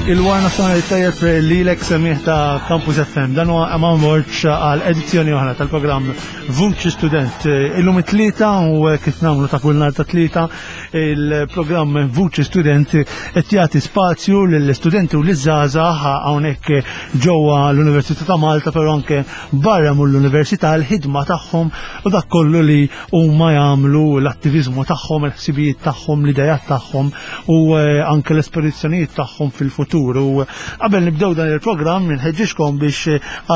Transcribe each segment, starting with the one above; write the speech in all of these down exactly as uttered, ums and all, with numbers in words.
Il-war nazzjonalitajiet li l-ek semmiħ ta' Campus F M, dan huwa Amman Borċ għal edizzjoni oħra tal-programm Vuċi Student. Illum it-tlieta u kif nagħmlu ta' kull nhar ta' tlieta il-programm Vuċi Student qed jagħti spazju lill-istudenti u liż-żgħażagħ hawnhekk ġewwa l-Università ta' Malta, però anke barra mill-Università l-ħidma tagħhom u dak kollu li huma jagħmlu l-attiviżmu tagħhom, il-ħsibijiet tagħhom, l-idejat tagħhom u anke l-espedizzjonijiet tagħhom fil-futur. U qabel nibdew dan il-programm nħeġġixkom biex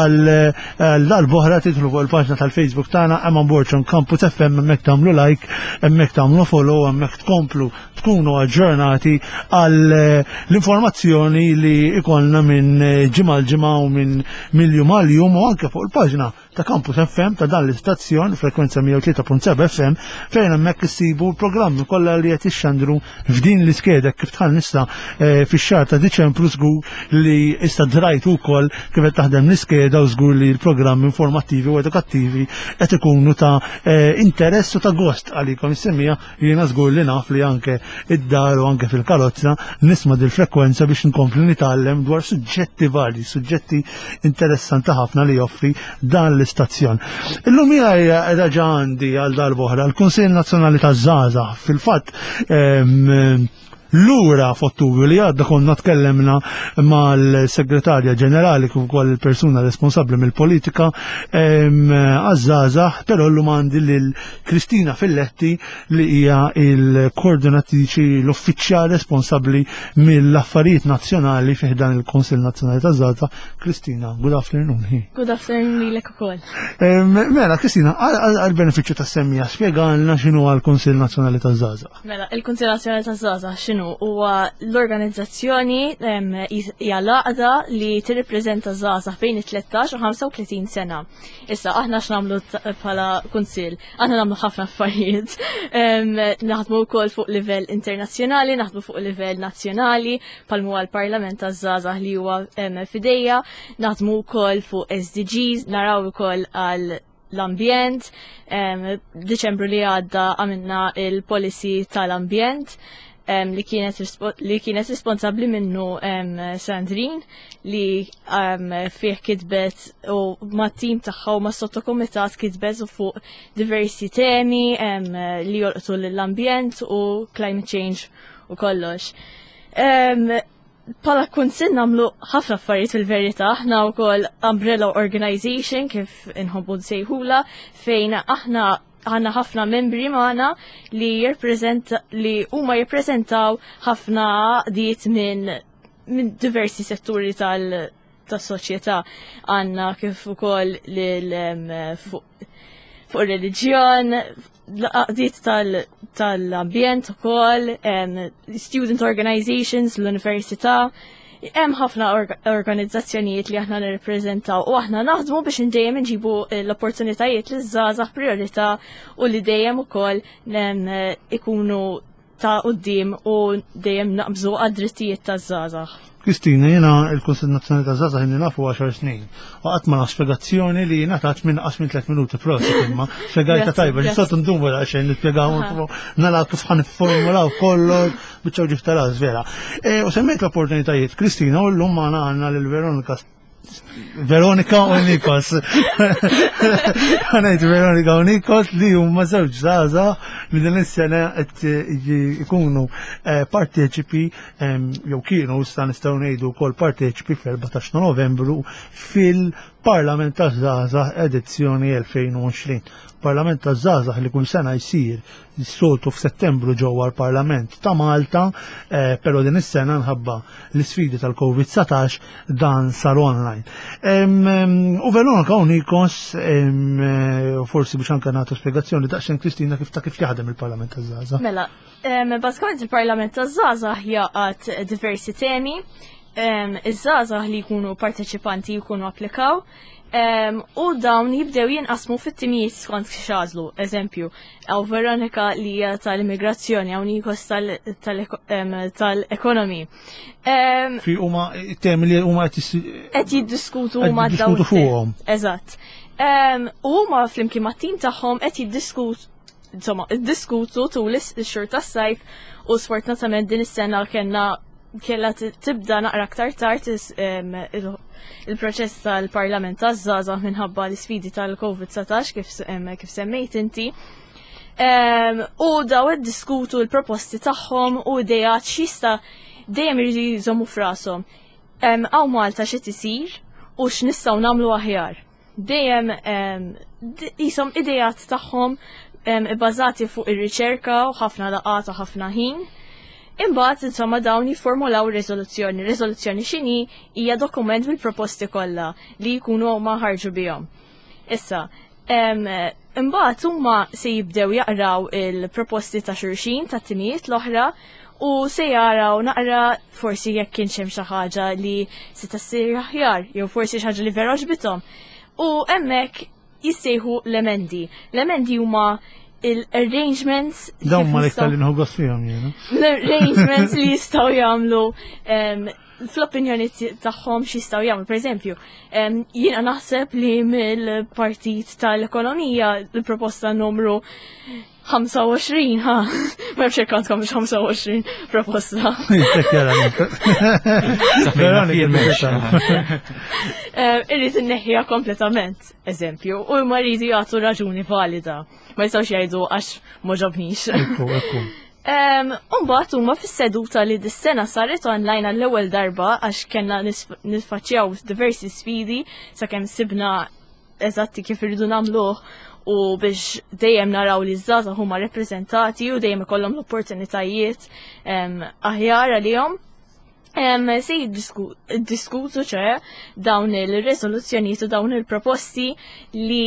għal darb'oħra tidħlu fuq il-paġna tal-Facebook tagħna Amman Borċ Campus F M, hemmhekk tagħmlu like, hemmhekk tagħmlu follow, hemmhekk tkomplu tkunu aġġornati għal l-informazzjoni li ikollna minn ġimgħa l-ġimgħa u minn miljum għal jum u anke fuq il-paġna ta' Campus F M ta' dan l-istazzjon frekwenza mija u tlieta punt seba' F M fejn hemmhekk issibu l-programmi kollha li qed ixxandru f'din l-iskeda kif tħall nista' fix-xahar ta' Diċembru żgur li issa drajtu wkoll kif qed taħdem l-iskeda u żgur li l-programmi informattivi u edukattivi qed ikunu ta' interess u ta' gost għalikom issemmija jiena żgur li naf li anke id-dar u anke fil-karozza nisma' dil-frekwenza biex nkompli nitgħallem dwar suġġetti varji, suġġetti interessanti ħafna li joffri dan l-istazzjon. Illum hija raġa għandi għal darb'oħra l-Kunsill Nazzjonali taż-Żgħażagħ fil-fatt l-ura f'Ottubru li għadda konna tkellemna mal-segretarja ġenerali kif ukoll il-persuna responsabbli mill-politika għaż-żgħażagħ, però llum għandi lil Kristina Filletti li hija l-koordinatriċi l-uffiċjal responsabbli mill-affarijiet nazzjonali fih dan il-Kunsill Nazzjonali taż-Żgħażagħ. Kristina, good afternoon. Good afternoon lilek ukoll. Mela, Kristina, għall-benefiċċju tas-semmija spjegana x'inhu l-Kunsill Nazzjonali taż-Żgħażagħ. Mela, il-Kunsill Nazzjonali taż-Żgħażagħ x'inhu huwa l-organizzazzjoni hija laqda li tirrippreżenta żgħażagħ bejn it-tlettax u ħamsa u tletin sena. Issa aħna x'nagħmlu bħala kunsill, aħna nagħmlu ħafna affarijiet. Naħdmu wkoll fuq livell internazzjonali, naħdmu fuq livell nazzjonali, bħal huwa l-Parlament taż-żgħażagħ li huwa f'idejja, naħdmu wkoll fuq S D Gs, naraw ukoll għal l-ambjent. Diċembru li għadda għamilna il-policy tal-ambjent Um, li kienet li kienet responsabbli minnu um, Sandrine li um, fih kitbet u ma' tim tagħha u ma' sottokomitat kitbet fuq diversi temi um, li jolqtu l-ambjent u climate change u kollox. Um, Pala kunsill nagħmlu ħafna affarijiet fil-verità, aħna wkoll umbrella organization kif inħobbu nsejħula fejn aħna għanna ħafna membri maħna li jirprezenta li huma jirprezentaw ħafna diet minn min diversi setturi tal tas-soċjetà. Għanna kif ukoll lil fuq fu reliġjon, diet tal tal-ambjent ukoll, student organizations, l-università. Hemm ħafna organizzazzjonijiet li aħna nirrappreżentaw u aħna naħdmu biex dejjem inġibu l-opportunitajiet li żgħażagħ priorità u li dejjem ukoll ikunu ta' quddiem u dejjem naqbżu għad-drittijiet taż-żgħażagħ. Kristina, jena il-Kunsill Nazzjonali taż-Żgħażagħ inni nafu għaxar snin. Waqgħet ma spjegazzjoni li ngħatat minn qas minn tliet minuti prosi imma spjegajta tajba li sot ndum wara xejn nispjegaw naraw kif ħaniformulaw kollox biċċew ġiftara vera. U semmejt l-opportunitajiet Kristina u llum magħna għandna lil Veronika Veronika u Nikos. Għanajt Veronika u Nikos li huma żewġ żgħażagħ li din is-sena qed ikunu parteċipi jew kienu issa nistgħu ngħidu wkoll parteċipi fl-erbatax ta' Novembru fil-Parlament taż-Żgħażagħ edizzjoni elfejn u għoxrin. Parlament taż-Żgħażagħ li kull sena jsir soltu f'Settembru ġewwa l-Parlament ta' Malta, però din is-sena nħabba l-isfidi tal-Covid satax dan sar online. U Veronika u Nikos, forsi biex anke nagħtu spjegazzjoni daqsxejn Kristina kif ta' kif jaħdem il-Parlament taż-Żgħażagħ. Mela, bażikament il-Parlament taż-Żgħażagħ jaqgħad diversi temi, iż-żgħażagħ li jkunu parteċipanti jkunu applikaw. Um, u dawn jibdew jinqasmu fit-timijiet skont x'għażlu. Eżempju, għaw Veronika li hija tal-immigrazzjoni, għaw Nikos tal-ekonomi. Fi huma temi li huma qed jiddiskutu huma dawn fuqhom. Eżatt. U huma flimkien mat-tim tagħhom qed jiddiskutu insomma, iddiskutu tul ix-xhur tas-sajf u sfortunatament din is-sena kellna kella tibda naqra aktar tard il-proċess tal-Parlament taż-żgħażagħ minħabba l-isfidi tal-COVID satax kif kif semmejt inti. U daw iddiskutu l-proposti tagħhom u idejat x'jista' dejjem iridu jżommu f'rashom. Hawn Malta xi tisir u x'nistgħu nagħmlu aħjar. Dejjem qishom idejat tagħhom bbażati fuq ir-riċerka u ħafna laqgħat u ħafna ħin. Imbagħad insomma dawn jiffurmulaw riżoluzzjoni. Riżoluzzjoni x'inhi hija dokument bil-proposti kollha li jkunu huma ħarġu bihom. Issa, imbagħad huma se jibdew jaqraw il-proposti ta' xulxin ta' timijiet l-oħra u se jaraw naqra forsi jekk kien hemm xi ħaġa li se tassir aħjar jew forsi xi ħaġa li vera ġbithom. U hemmhekk jissejħu l-emendi. L-emendi huma il-arrangements dawn ma l-iktar li nħoggos fihom jiena. L-arrangements li jistgħu jagħmlu fl-opinjoni tagħhom x'jistgħu jagħmlu. Pereżempju, jiena naħseb li mill-Partit tal-Ekonomija l-proposta numru ħamsa u għoxrin, ha, ma nafx hekk għandkom ħamsa u għoxrin proposta. Irrid inneħħiha kompletament, eżempju, u ma rridu jagħtu raġuni valida. Ma jistgħux jgħidu għax ma ġobnix. Umbagħad huma fis-seduta li dis-sena saret online għall-ewwel darba għax kellna nisfaċċjaw diversi sfidi sakemm sibna eżatti kif irridu nagħmluh u biex dejjem naraw li żgħażagħ huma rappreżentati u dejjem ikollhom l-opportunitajiet aħjar għalihom. Se jiddiskutu ċe dawn il-resoluzzjonijiet u dawn il-proposti li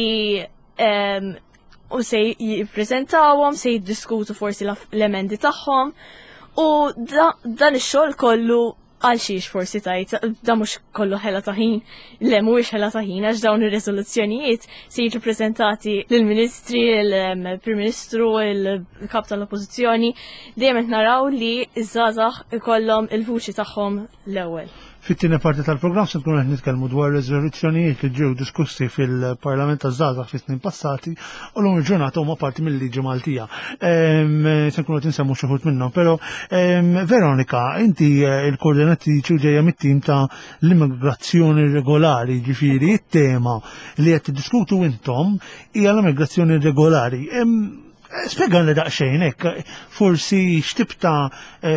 u se jippreżentawhom, se jiddiskutu forsi l-emendi tagħhom u dan ix-xogħol kollu għal xiex forsi tajt, da mhux kollu ħela ta' ħin, le mhuwiex ħela ta' ħin għax dawn ir-riżoluzzjonijiet se jiġu preżentati lill-Ministri, il-Prim Ministru, il-Kap tal-Oppożizzjoni, dejjem qed naraw li ż-żgħażagħ ikollhom il-vuċi tagħhom l-ewwel. Fit-tieni parti tal-programm se nkunu qed nitkellmu dwar riżoluzzjonijiet li ġew diskussi fil-Parlament taż-żgħażagħ fis-snin passati u l-lum il-ġurnata huma parti mill-liġi Maltija. Se nkunu qed insemmu xi wħud minnhom, però Veronika, inti l-koordinatriċi u ġejja mit-tim ta' l-immigrazzjoni regolari, ġifieri it-tema li qed tiddiskutu intom hija l-immigrazzjoni regolari. Spiega li daqsxejn hekk, forsi x'tib ta'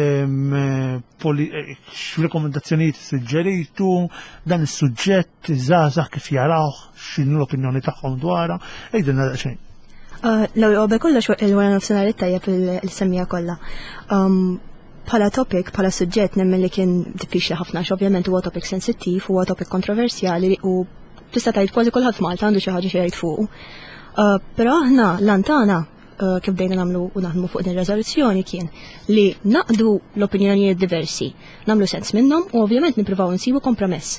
x'rekomendazzjonijiet suġġeritu dan is-suġġett iż-żgħażagħ kif jarawh, x'inhu l-opinjoni tagħhom dwarha, ejdilna daqsxejn. L-ewwel qabel kollox il-wara nofsinhar it-tajjeb il-semmija kollha. Bħala topic, bħala suġġett nemmen li kien diffiċli ħafna x'ovvjament huwa topic sensittiv, huwa topic kontroversjali u tista' tgħid kważi kulħadd f'Malta għandu xi ħaġa xi jgħid fuqu. Però aħna lantana kif bdejna nagħmlu u naħdmu fuq din ir-riżoluzzjoni kien li naqdu l-opinjonijiet diversi, nagħmlu sens minnhom u ovvjament nippruvaw insibu kompromess.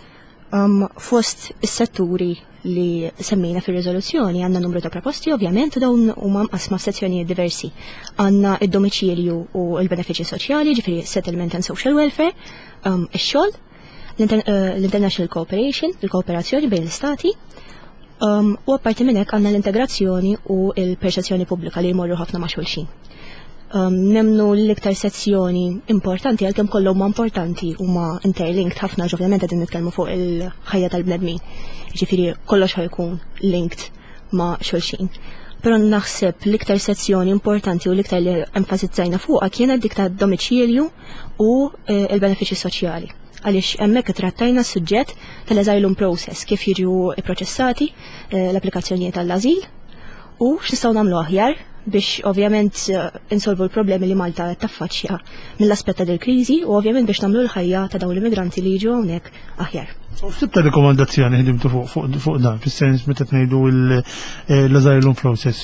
Fost is-setturi li semmejna fir-riżoluzzjoni għandna numru ta' proposti ovvjament u dawn huma mqasma f'sezzjonijiet diversi. Għandna id-domiċilju u l-benefiċċji soċjali, ġifieri settlement and social welfare, ix-xogħol, l-international cooperation, il-kooperazzjoni bejn l-istati, Um, u apparti minn hekk għandna l-integrazzjoni u l-perċezzjoni pubblika li jmorru ħafna ma' xulxin. Um, nemnu l-iktar sezzjoni importanti għalkemm kollha huma importanti huma interlinked ħafna ovvjament qegħdin nitkellmu fuq il-ħajja tal-bnedmin. Jiġifieri kollox ħajkun linked ma' xulxin. Però naħseb l-iktar sezzjoni importanti u l-iktar li enfasizzajna fuqha kienet dik tad-domiċilju u l-benefiċċji soċjali. Għaliex hemmhekk trattajna s-suġġett tal-asylum process kif jiġu pproċessati l-applikazzjonijiet tal-ażil u x'nistgħu nagħmlu aħjar biex ovvjament insolvu l-problemi li Malta taffaċċja mill-aspett ta' kriżi u ovvjament biex nagħmlu l-ħajja ta' dawn l-immigranti li jiġu hawnhekk aħjar. X'tib ta' rekomandazzjoni ħdimtu fuq dan fis-sens meta tngħidu l-asylum process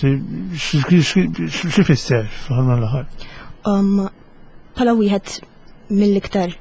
x'ifisser f'ħalma l-aħħar? Bħala wieħed mill-iktar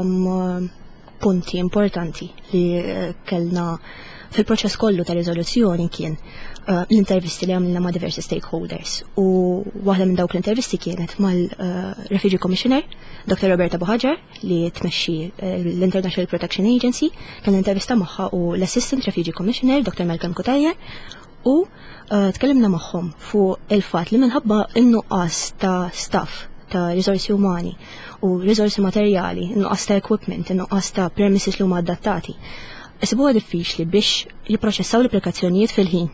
punti importanti li kellna fil-proċess kollu ta' riżoluzzjoni kien l-intervisti li għamilna ma' diversi stakeholders u waħda minn dawk l-intervisti kienet mal-Refugee Commissioner, Doctor Roberta Bohaġar, li tmexxi l-International Protection Agency, kien intervista magħha u l-Assistant Refugee Commissioner, Doctor Malcolm Kutajja, u tkellimna magħhom fuq il-fatt li minħabba in-nuqqas ta' staff ta' risorsi umani u risorsi materjali, nuqqas ta' equipment, nuqqas ta' premises li huma adattati. Isibuha diffiċli biex jipproċessaw l-applikazzjonijiet fil-ħin.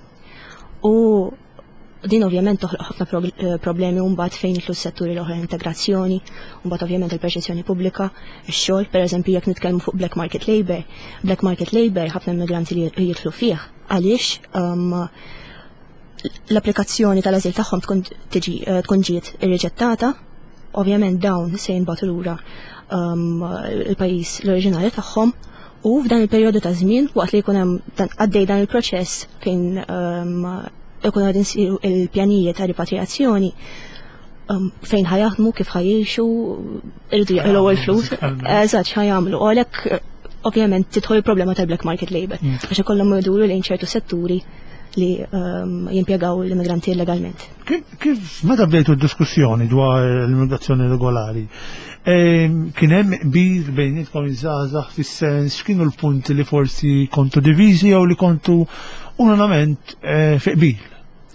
U din ovvjament toħloq ħafna problemi mbagħad fejn jitlu s-setturi l-oħra integrazzjoni, mbagħad ovvjament il-perċezzjoni pubblika, ix-xogħol, pereżempju jekk nitkellmu fuq black market labor, black market labor ħafna immigranti li jidħlu fih għaliex l-applikazzjoni tal-ażil tagħhom tkun tiġi tkun ġiet irriġettata, ovvjament dawn se jinbagħtu lura il-pajjiż l-oriġinali tagħhom u f'dan il-perjodu ta' żmien waqt li jkun hemm għaddej dan il-proċess fejn ikun għadin siru il-pjanijiet ta' ripatriazzjoni fejn ħajaħdmu kif ħajjixu irridu jaqlu l-flus. Eżatt ħajamlu. U għalhekk ovvjament tidħol il-problema tal-black market labor għax ikollhom iduru lejn ċertu setturi li jimpjegaw l-immigranti illegalment. Kif meta bdejtu d-diskussjoni dwar l-immigrazzjoni regolari? Kien hemm qbil bejnietkom iż-żgħażagħ fis-sens x'kienu l-punti li forsi kontu diviżi jew li kontu unanament fi qbil?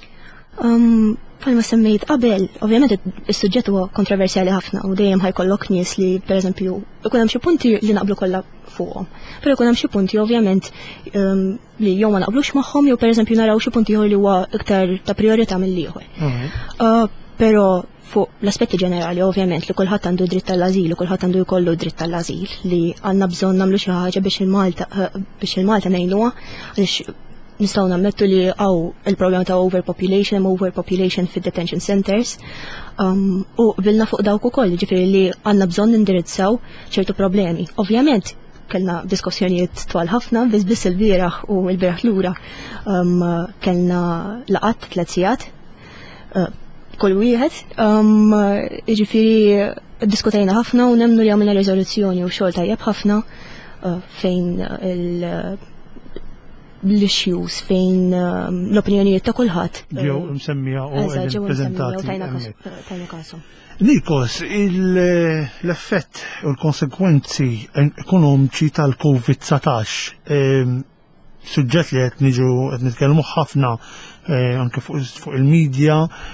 Palma semmejt qabel, ovvjament is-suġġett huwa kontroversjali ħafna u dejjem ħajkollok nies li pereżempju ikun hemm xi punti li naqblu kollha fuqhom. Però jkun hemm xi punti ovvjament li jew ma naqblux magħhom jew pereżempju naraw xi punti ieħor li huwa iktar ta' priorità mill-ieħor. Però fuq l-aspetti ġenerali ovvjament li kulħadd għandu dritt tal-ażil u kulħadd għandu jkollu dritt tal-ażil li għandna bżonn nagħmlu xi ħaġa biex il-Malta biex il-Malta ngħinuha għaliex nistgħu nammettu li għaw il-problema ta' overpopulation, overpopulation fid detention centers u bilna fuq dawk ukoll, ġifieri li għandna bżonn indirizzaw ċertu problemi. Ovvjament kellna diskussjonijiet twal ħafna, biss biss il-bieraħ u l-bieraħ lura kellna laqat tliet sigħat kull wieħed, ġifieri ddiskutejna ħafna u nemmnu li għamilna riżoluzzjoni u xogħol tajjeb ħafna fejn il- l-issues fejn l-opinjonijiet ta' kulħadd. Ġew msemmija u preżentati. Tajna kasom. Nikos, l-effett u l-konsekwenzi ekonomiċi tal-Covid nineteen suġġett li qed niġu qed nitkellmu ħafna anke fuq il-medja,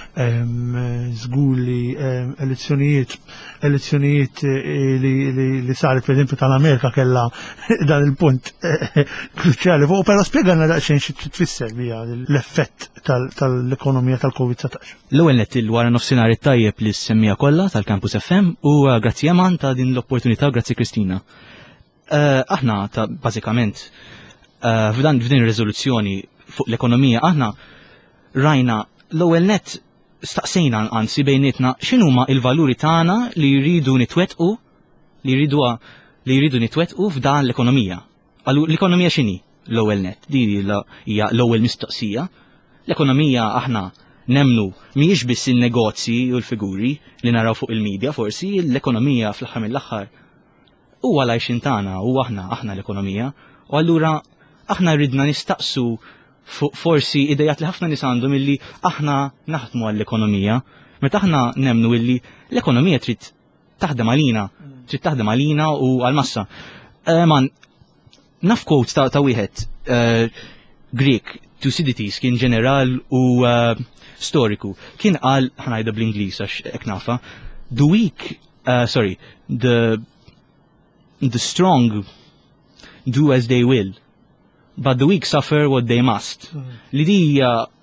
żgur li elezzjonijiet elezzjonijiet li saret pereżempju tal-Amerika kellha dan il-punt kruċjali fuq, però spjegana daqsxejn xi tfisser bija l-effett tal-ekonomija tal-Covid nineteen. L-ewwel nett il-wara nofsinhar it-tajjeb li semmija kollha tal-Campus F M u grazzi Eman ta' din l-opportunità, grazzi Kristina. Aħna ta' bażikament f'dan f'din ir-riżoluzzjoni fuq l-ekonomija aħna rajna l-ewwel nett staqsejna anzi bejnietna x'inhuma l-valuri tagħna li jridu nitwettqu li jridu li jridu nitwettqu f'dan l-ekonomija. L-ekonomija x'inhi l-ewwel nett? Di hija l-ewwel mistoqsija. L-ekonomija aħna nemnu mhijiex biss in-negozji u l-figuri li naraw fuq il-medja forsi, l-ekonomija fl-aħħar mill-aħħar huwa l-għajxin tagħna u aħna aħna l-ekonomija. U allura aħna rridna nistaqsu forsi idejat li ħafna nies għandhom illi aħna naħdmu għall-ekonomija, meta aħna nemnu illi l-ekonomija trid taħdem għalina, trid taħdem għalina u għal-massa. Man, naf quotes ta' ta' wieħed Greek, Thucydides kien ġeneral u storiku, kien qal ħanajda bl-Ingliż għax hekk nafa, the weak, sorry, the the strong do as they will, but the weak suffer what they must. Li di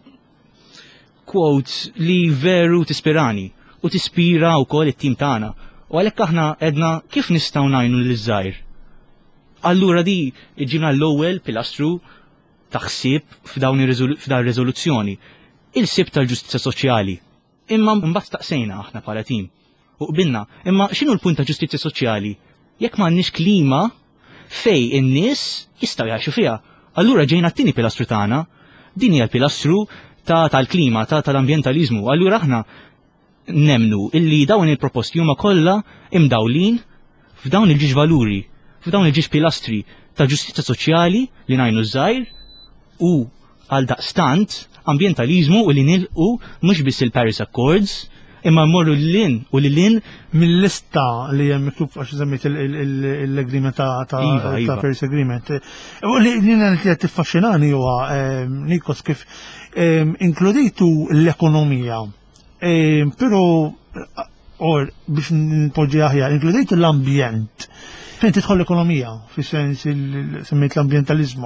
quotes li veru tispirani u tispira u kol it-tim tagħna. U għalhekk aħna edna kif nistgħu ngħinu lill-żgħir. Allura di iġġina l-ewwel pilastru taħsib f'dawn ir-riżoluzzjoni. Il-sib tal-ġustizza soċjali. Imma mbagħad taqsejna aħna bħala tim. U qbilna, imma x'inhu l-punt ta' ġustizzja soċjali? Jekk m'għandniex klima fej in-nies jistgħu jgħixu fiha. Allura ġejna t-tieni pilastru tagħna, din hija l-pilastru ta' tal-klima, ta' tal-ambjentaliżmu. Allura aħna nemnu illi dawn il-proposti huma kollha imdawlin f'dawn il-ġiex valuri, f'dawn il-ġiex pilastri ta' ġustizza soċjali li ngħinu żgħir u għal daqstant ambjentaliżmu u li nilqu mhux biss il-Paris Accords imma mmorru l-lin u l-lin mill-lista li hemm miktub għax żemmejt l-agreement ta' Paris Agreement. U li nina li tiffaxxinani huwa Nikos kif inkludejtu l-ekonomija, però or biex npoġġi aħjar, inkludejt l-ambjent. Fejn tidħol l-ekonomija, fis-sens semmejt l-ambientalizmu.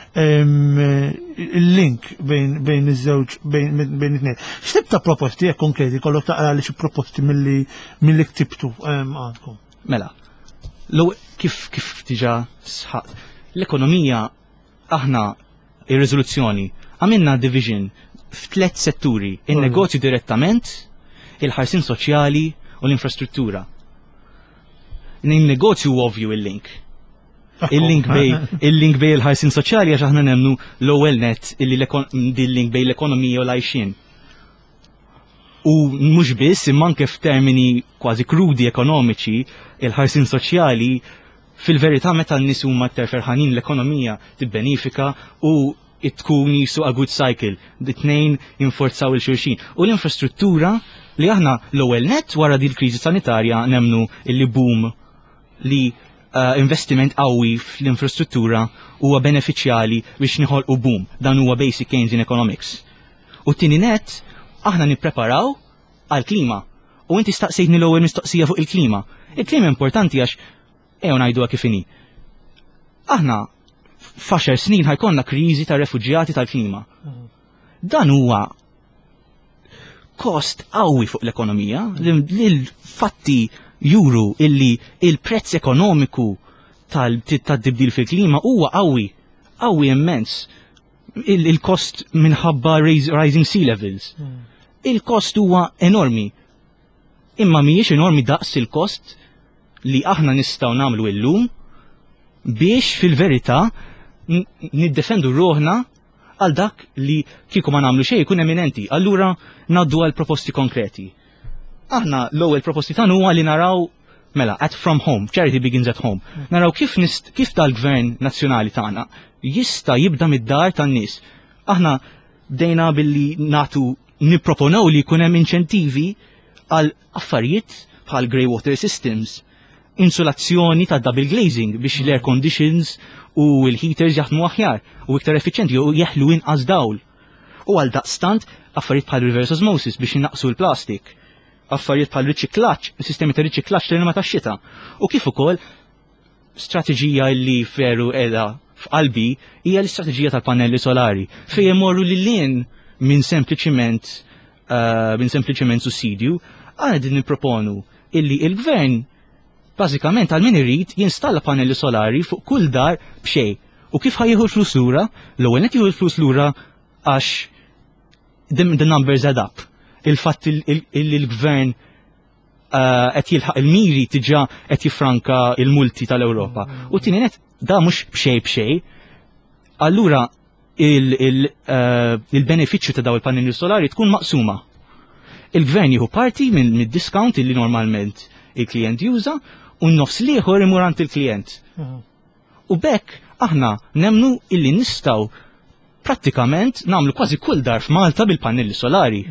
Il-link bejn iż-żewġ bejn it-tnejn. X'tib ta' proposti hekk konkreti kollok taqra li xi proposti milli ktibtu għandkom? Mela, kif kif diġà sħaq. L-ekonomija aħna ir-riżoluzzjoni għamilna division f'tliet setturi, in-negozju direttament, il-ħarsin soċjali u l-infrastruttura. Il-negozju ovvju il-link. Il-link bej il-link bej il-ħarsin soċjali għax aħna nemnu l-ewwel net illi l-link bej l-ekonomija u l-għajxin. U mhux biss imma anke f'termini kważi krudi ekonomiċi, il-ħarsin soċjali fil-verità meta n-nies huma terferħanin l-ekonomija tibbenifika u tkun jisu a good cycle, d-tnejn jinforzaw il-xulxin. U l-infrastruttura li aħna l-ewwel net wara di l-kriżi sanitarja nemnu illi boom li uh, investiment qawwi fl-infrastruttura huwa benefiċjali biex niħolqu boom. Dan huwa basic gains in economics. U t-tieni net aħna nippreparaw għal-klima. U inti staqsejtni l-ewwel mistoqsija fuq il-klima. Il-klima importanti għax ew ngħiduha kif inhi. Aħna f'għaxar snin ħajkonna kriżi ta' refuġjati tal-klima. Dan huwa kost qawwi fuq l-ekonomija, l-fatti juru illi il-prezz ekonomiku tal-tibdil fil-klima huwa qawwi, qawwi immens. Il-kost minħabba rising sea levels. Il-kost huwa enormi. Imma mhijiex enormi daqs il-kost li aħna nistgħu nagħmlu illum biex fil-verità niddefendu ruħna għal dak li kieku ma nagħmlu xejn ikun eminenti. Allura naddu għal proposti konkreti. Aħna l-ewwel proposti tagħna huwa li naraw mela at from home, charity begins at home. Naraw kif nist, kif tal-gvern nazzjonali tagħna jista' jibda mid-dar tan-nies. Aħna dejna billi natu nipproponaw li jkun hemm inċentivi għal affarijiet bħal grey water systems, insulazzjoni ta' double glazing biex l-air conditions u l-heaters jaħdmu aħjar u iktar effiċenti u jeħlu inqas dawl. U għal daqstant affarijiet bħal reverse osmosis biex innaqsu l-plastik, affarijiet bħal riċiklaġġ, sistemi ta' riċiklaġġ tal-ilma tax-xita. U kif ukoll strateġija li veru qiegħda f'qalbi hija l-istrateġija tal-pannelli solari fejn imorru lil lien minn sempliċiment uh, minn sempliċiment sussidju. Għana din nipproponu illi il-gvern bażikament għal min irid jinstalla pannelli solari fuq kull dar b'xejn. U kif ħajjieħu l-flus lura? L-ewwel qed jieħu l-flus lura għax the numbers add up. Il-fatt illi l-gvern qed jilħaq il-miri tiġà qed jiffranka il-multi tal-Ewropa. U tieni net da mhux b'xejn b'xejn. Allura il-benefiċċju ta' daw il-pannelli solari tkun maqsuma. Il-gvern jieħu parti minn mid-discount illi normalment il-klient juża u n-nofs liħor imur għand il-klient. U bekk aħna nemnu illi nistgħu prattikament nagħmlu kważi kull dar f'Malta bil-pannelli solari.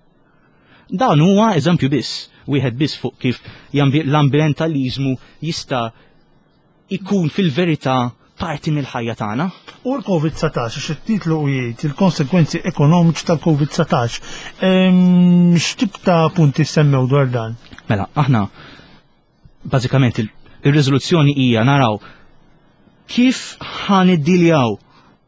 Dan huwa eżempju biss, wieħed biss fuq kif l-ambientalizmu jista' ikun fil-verità parti mill-ħajja tagħna. U l-COVID nineteen għax it-titlu jgħid il-konsekwenzi ekonomiċi tal-COVID nineteen. X'tib ta' punti semmew dwar dan? Mela, aħna bażikament ir-riżoluzzjoni hija naraw kif ħaniddiljaw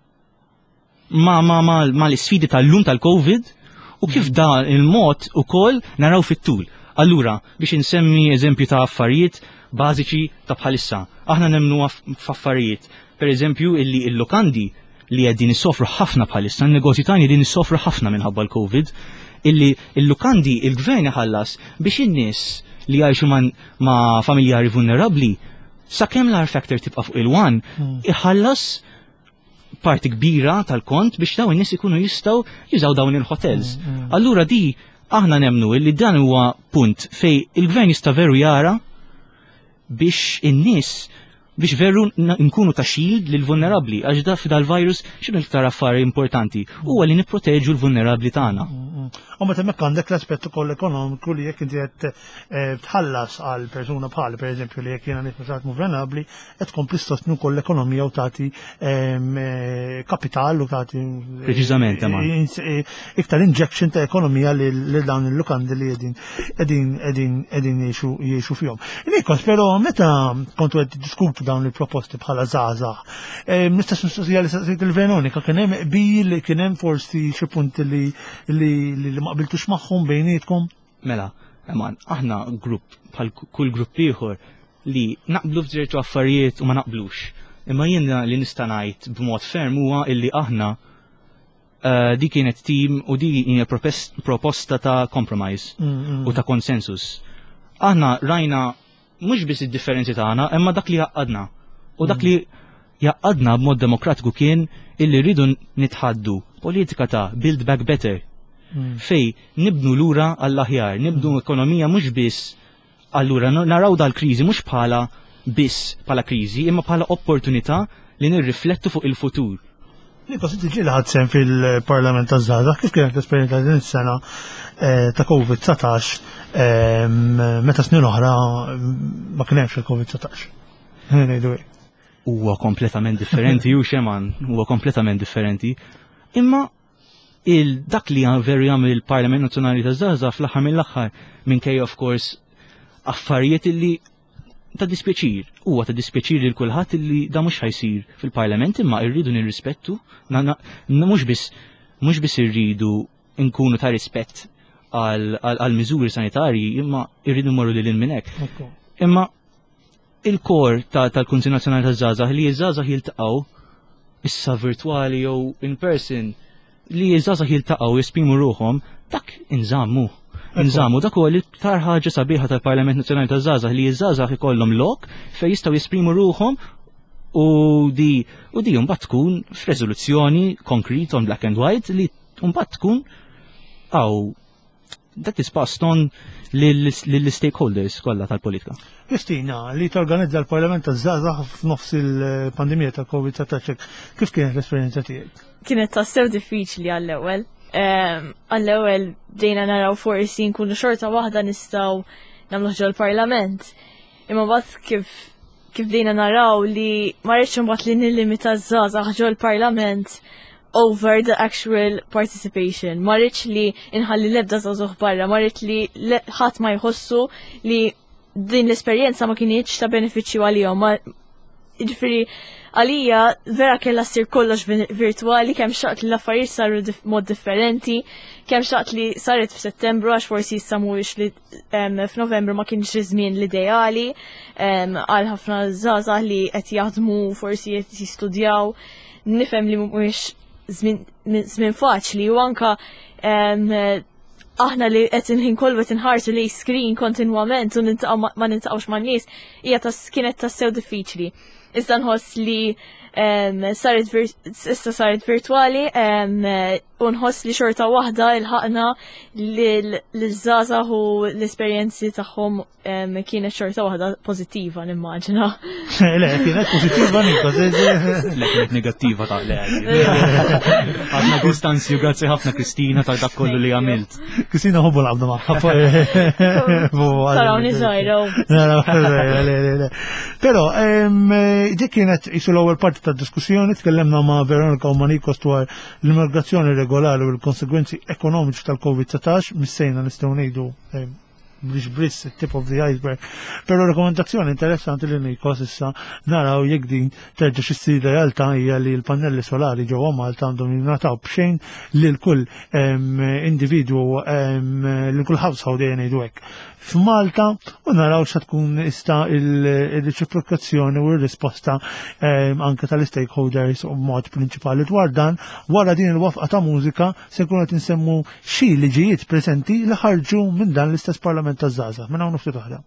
ma ma ma, ma l-isfidi tal-lum tal-COVID u kif dan il-mod ukoll naraw fit-tul. Allura, biex insemmi eżempju ta' affarijiet bażiċi ta' bħalissa. Aħna nemnu f'affarijiet, per eżempju, illi il-lokandi li għeddin issofru ħafna bħalissa, n-negozji tagħni din issofru ħafna minħabba l-COVID, illi il-lokandi il-gvern iħallas biex in-nies li għajxu ma' familjari vulnerabbli, sakemm l-R factor tibqa' fuq il-wan, iħallas parti kbira tal-kont biex dawn in-nies ikunu jistgħu jużaw dawn il-hotels. Allura di aħna nemnu illi dan huwa punt fej il-gvern jista' veru jara biex in-nies biex veru nkunu ta' shield lil vulnerabli għax da f'dal virus x'inhu l-iktar affari importanti huwa li nipproteġu l-vulnerabli tagħna. U meta hemmhekk għandek l-aspett ukoll ekonomiku li jekk inti qed tħallas għal persuna bħal pereżempju li jekk jiena nisma' vulnerabbli qed tkompli sostnu wkoll l-ekonomija u tagħti kapital u tagħti Preċiżament ma. iktar injection ta' ekonomija lil dawn il-lukandi li qegħdin qegħdin qegħdin qegħdin jgħixu fihom. Nikos, però meta kontu qed diskutu dawn il-proposti bħala żgħażagħ, nistax nistaqsija li staqsejt il-Veronika kien hemm qbil kien hemm forsi xi punti li li ma qbiltux magħhom bejnietkom? Mela, eman, aħna grupp bħal kull grupp ieħor li naqblu f'ċertu affarijiet u ma naqblux. Imma jiena li nista' ngħid b'mod ferm huwa illi aħna di kienet tim u di hija proposta ta' compromise u ta' konsensus. Aħna rajna mhux biss id-differenzi tagħna, imma dak li jaqadna. U dak li jaqadna b'mod demokratiku kien illi rridu nitħaddu politika ta' build back better. Fej nibnu lura għall-aħjar, nibnu ekonomija mhux biss allura naraw dal-kriżi mhux bħala biss bħala kriżi, imma bħala opportunità li nirriflettu fuq il-futur. Nikos, inti ġili ħadsen fil-Parlament ta' Żgħażagħ, kif kienet l-esperjenza din is-sena ta' COVID nineteen meta snin oħra ma kien hemmx il-COVID nineteen? Huwa kompletament differenti, u xeman, huwa kompletament differenti. Imma il-dak li veri għamil il-Parlament Nazzjonali ta' Żgħażagħ fl-aħħar mill-aħħar minkejja of course affarijiet illi ta' dispjaċir, huwa ta' dispjaċir lil kulħadd illi da mhux ħajsir fil-Parlament imma rridu nirrispettu, mhux biss mhux biss irridu nkunu ta' rispett għal miżuri sanitarji imma irridu mmorru lil minn hekk. Imma il-kor tal-Kunsill Nazzjonali taż-Żgħażagħ li ż-żgħażagħ jiltaqgħu issa virtwali jew in person li ż-żgħażagħ jiltaqgħu jesprimu ruhom dak inżammu. Inżammu dak huwa l-iktar ħaġa sabiħa tal-Parlament Nazzjonali taż-Żgħażagħ li ż-żgħażagħ ikollhom lok fejn jistgħu jesprimu ruhom u di u di mbagħad tkun f'reżoluzzjoni konkret on black and white li mbagħad tkun aw that is passed on lill-stakeholders kollha tal-politika. Kristina, li torganizza l-Parlament taż-Żgħażagħ f'nofs il-pandemija tal-COVID nineteen, kif kienet l-esperjenza tiegħek? Kienet tassew diffiċli għall-ewwel. Għall-ewwel bdejna naraw forsi nkunu xorta waħda nistgħu nagħmlu ġol parlament. Imma mbagħad kif kif bdejna naraw li ma rridx imbagħad li nillimita żgħażagħ ġol parlament over the actual participation. Ma rridx li inħalli l-ebda żagħżugħ barra, ma rridx li ħadd ma jħossu li din l-esperjenza ma kienx ta' benefiċċju għalihom. Ġifieri għalija vera kellha ssir kollox virtwali, kemm xaqt li l-affarijiet saru mod differenti, kemm xaqt li saret f'Settembru għax forsi issa mhuwiex li f'Novembru ma kienx iż-żmien l-ideali għal ħafna żgħażagħ li qed jaħdmu forsi qed jistudjaw. Nifhem li mhuwiex żmien faċli u anke aħna li qed inħin kollu qed inħarsu li screen kontinwament u nintaqgħu ma nintaqgħux man-nies hija kienet tassew diffiċli. Issa nħoss li saret issa saret virtwali u nħoss li xorta waħda il-ħaqna l-żgħażagħ u l-esperjenzi tagħhom kienet xorta waħda pożittiva nimmaġina. Le, kienet pożittiva Nikos. Le kienet negattiva ta' le. Ħafna Kostanzju, grazzi ħafna Kristina ta' dak kollu li għamilt. Kristina ħobbu l-għabda magħha. Sarawni żgħira. Però dik kienet isu l-ewwel parti tad-diskussjoni, tkellemna ma' Veronika u ma' Nikos dwar l-immigrazzjoni regolari u l-konsegwenzi ekonomiċi tal-COVID nineteen, missejna nistgħu ngħidu biex briss tip of the iceberg. Però rekomendazzjoni interessanti li Nikos issa naraw jekk din terġa' xissir realtà hija li l-pannelli solari ġewwa Malta għandhom jingħataw b'xejn lil kull individwu lil kull household ngħidu hekk f'Malta u naraw xa tkun ista il-reċiprokazzjoni u r-risposta anke tal-stakeholders u mod prinċipali dwar dan. Wara din il-wafqa ta' mużika se nkunu qed insemmu xi liġijiet preżenti li ħarġu minn dan l-istess Parlament taż-Żgħażagħ. Minn hawn ftit oħra.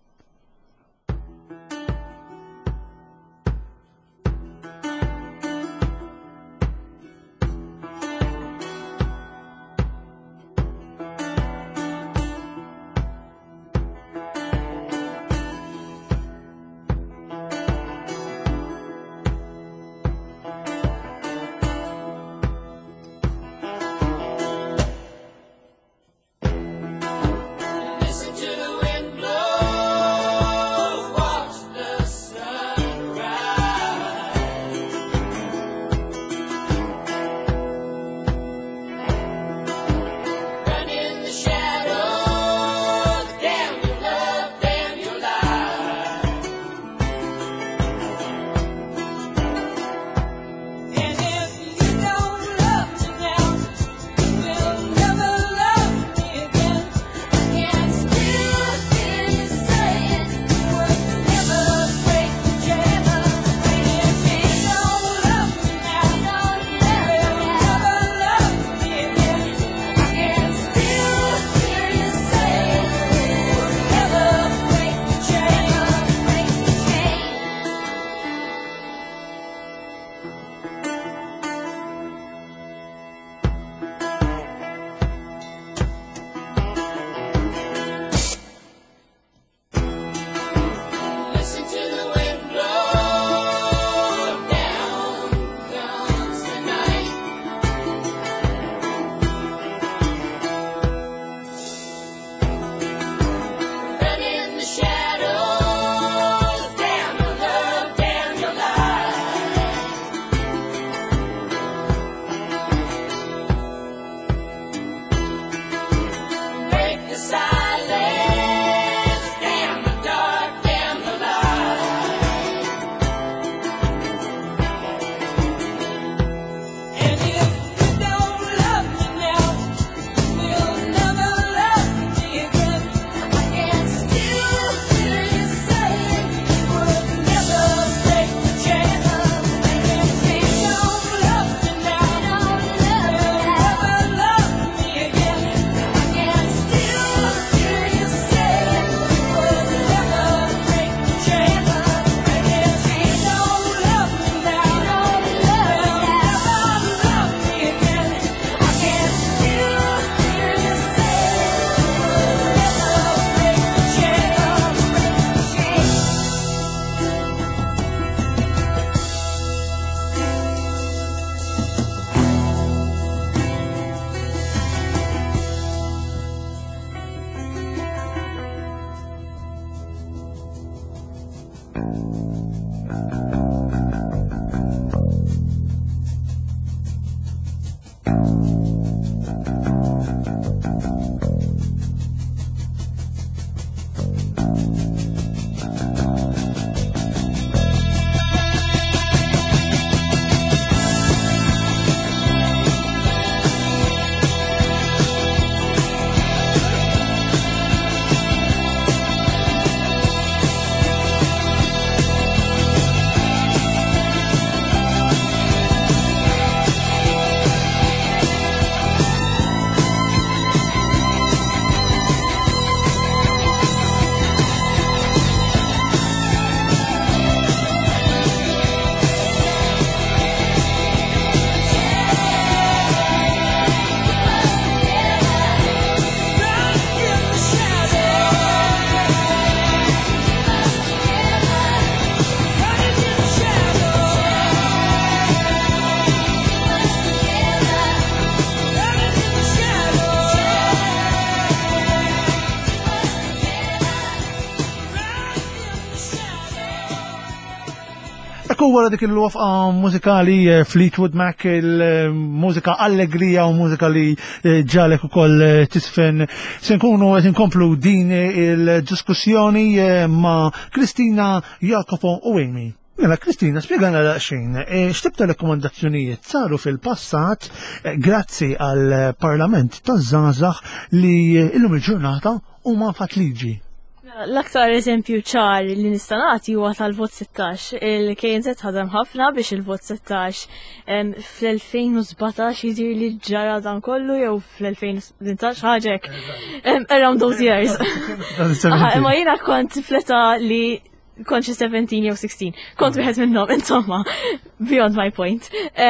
wara dik il-wafqa mużikali Fleetwood Mac, il-mużika allegrija u mużika li ġalek ukoll tisfen, se nkunu qed inkomplu din il-diskussjoni ma' Kristina, Jacopo u Amy. Mela, Kristina, spiegħana daqsxejn, x'tib ta' rekomandazzjonijiet saru fil-passat grazzi għal Parlament taż-żgħażagħ li illum il-ġurnata huma fatt liġi. L-aktar eżempju ċar li nista' nagħti huwa tal-vot sittax. Il-K N Z ħadem ħafna biex il-vot sittax fl-elfejn u sbatax jidir li ġara dan kollu jew fl-elfejn u sebgħintax ħaġek. Around those years. Ma jiena kont fleta li konċi seventeen jew sixteen, kont wieħed minnhom, insomma, beyond my point.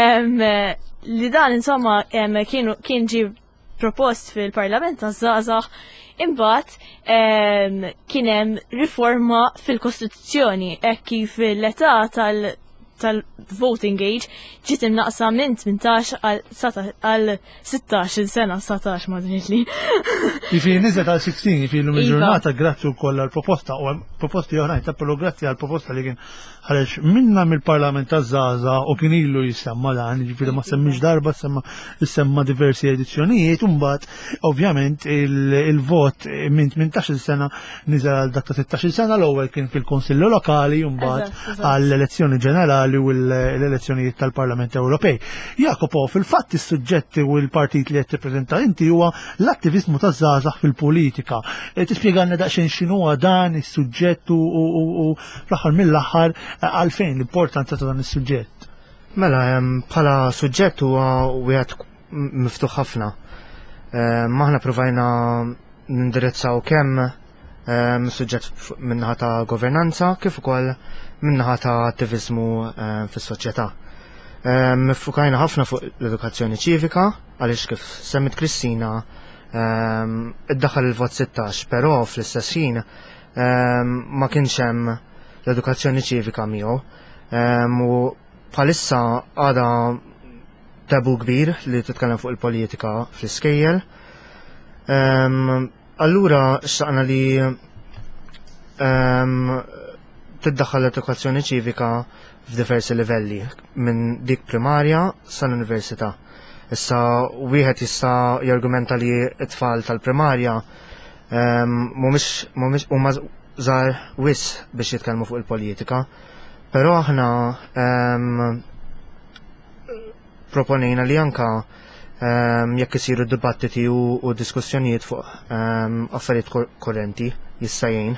Li dan, insomma, kien ġi propost fil-Parlament taż-żgħażagħ, imbagħad kien hemm riforma fil-Kostituzzjoni hekk kif l-età tal- tal-voting age ġiet imnaqsa minn tmintax għal sittax sena, satax ma dritli. Jifi nizet għal sixteen, jifi l-lum il-ġurnata grazzi wkoll għal-proposta, u proposti oħrajn tapelu grazzi għal-proposta li kien ħareġ minna mill-Parlament taż-żgħażagħ u kien ilu jisemma dan, jiġifieri ma semmix darba, semma jisemma diversi edizzjonijiet, u mbagħad ovvjament il-vot minn tmintax sena niżel għal dak ta' sittax sena, l-ewwel kien fil-Konsillu Lokali u mbagħad għall-elezzjoni ġenerali u l-elezzjonijiet tal-Parlament Ewropej. Jacopo, fil-fatt is-suġġetti u l-partit li qed tippreżenta inti huwa l-attivizmu taż-żgħażagħ fil-politika. Tispjegana daqsxejn x'inhuwa dan is-suġġett u fl-aħħar mill-aħħar għalfejn l-importanza ta' dan is-suġġett. Mela, bħala suġġett huwa wieħed miftuħ ħafna. Maħna provajna nindirizzaw kemm suġġett minnaħa ta' governanza kif ukoll minnaħa ta' attivizmu fis-soċjetà. Mifukajna ħafna fuq l-edukazzjoni ċivika għaliex kif semmit Kristina iddaħħal il-vot sittax, però fl-istess ħin ma kienx hemm l-edukazzjoni ċivika miegħu. U bħalissa għada tabu kbir li titkellem fuq il-politika fl-iskejjel. Allura xtaqna li tiddaħħal l-edukazzjoni ċivika f'diversi livelli minn dik primarja sal-università. Issa wieħed jista' jargumenta li t-tfal tal-primarja mhumiex huma żgħar wis biex jitkellmu fuq il-politika, però aħna proponejna li anka jekk isiru dibattiti u diskussjonijiet fuq affarijiet korrenti jista' jgħin.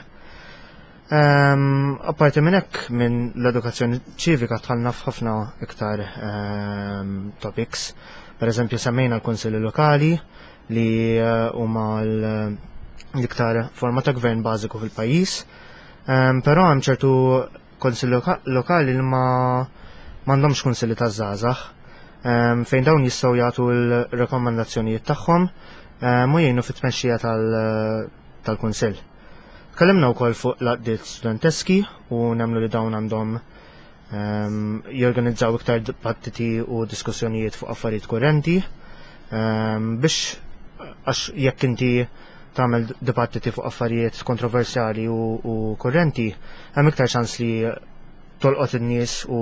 Apparti minn hekk minn l-edukazzjoni ċivika tħallna f'ħafna iktar topics. Per eżempju semmejna l-Konsilli Lokali li huma l-iktar forma ta' gvern bażiku fil-pajjiż, però hemm ċertu konsilli lokali li ma m'għandhomx kunsilli taż-żgħażagħ fejn dawn jistgħu jagħtu l-rekomandazzjonijiet tagħhom u jgħinu fit-tmexxija tal-kunsill. Tkellimna wkoll fuq l-għaqdiet studenteski u nemmnu li dawn għandhom jorganizzaw iktar dibattiti u diskussjonijiet fuq affarijiet kurrenti biex għax jekk inti tagħmel dibattiti fuq affarijiet kontroversjali u kurrenti hemm iktar ċans li tolqot in-nies u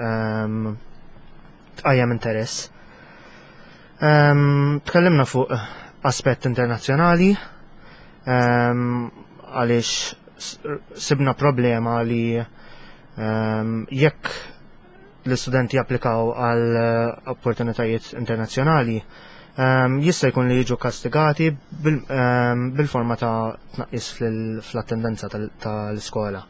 tqajjem interess. Tkellimna fuq aspett internazzjonali għaliex sibna problema li jekk l-istudenti japplikaw għal opportunitajiet internazzjonali jista' jkun li jiġu kastigati bil-forma ta' tnaqqis fl-attendenza tal-iskola.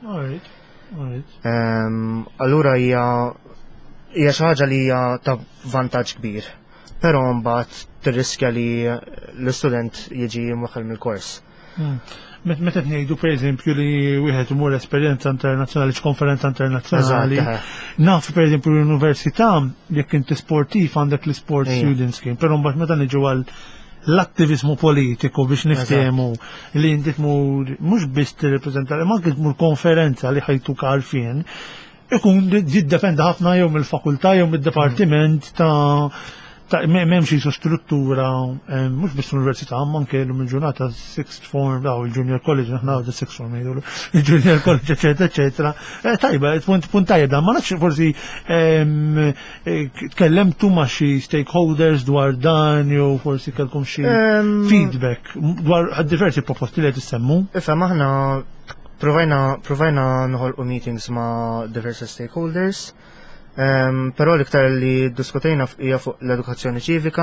Allura hija hija xi ħaġa li hija ta' vantaġġ kbir, però mbagħad tirriskja li l-istudent jiġi mwaħħel mill-kors. Meta ngħidu pereżempju li wieħed imur esperjenza internazzjonali x'konferenza internazzjonali. Naf pereżempju l-università jekk inti sportiv għandek l-sport students scheme, però mbagħad meta niġu għal l-attivizmu politiku biex niftehmu li inti tmur mhux biss tirrepreżenta ma anke tmur konferenza li ħajtuk għalfien ikun jiddependi ħafna jew mill-fakultà jew mid-dipartiment ta' M'hemmx xi struttura, mhux biss l-università, ma anke l il-ġurnata sixth form, daw il-junior college, naħna għadda sixth form jgħidu, il-junior college, eccetera, eccetera. Tajba, punt tajda, ma nafx forsi tkellemtu ma xi stakeholders dwar dan, jew forsi kellkom xi feedback dwar diversi proposti li qed issemmu. Ifhem aħna provajna provajna noħolqu meetings ma' diversi stakeholders. Um, però l-iktar li diskutejna hija fuq l-edukazzjoni ċivika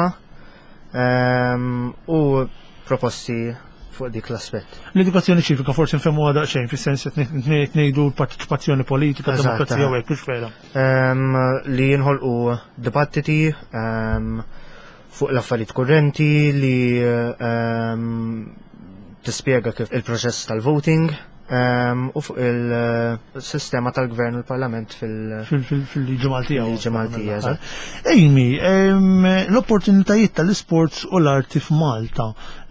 um, u proposti fuq dik l-aspett. L-edukazzjoni ċivika forsi nfemmu għada xejn, fis-sens qed ngħidu l-partiċipazzjoni politika, demokrazija u hekk mhux vera. Um, li jinħolqu dibattiti um, fuq l-affarijiet kurrenti li um, tispjega kif il-proċess tal-voting. Um, u fuq il-sistema tal-gvern u l-parlament fil-liġi Maltija. Fil-liġi Maltija, eżatt. Ejmi, l-opportunitajiet tal-isports u l-arti f'Malta.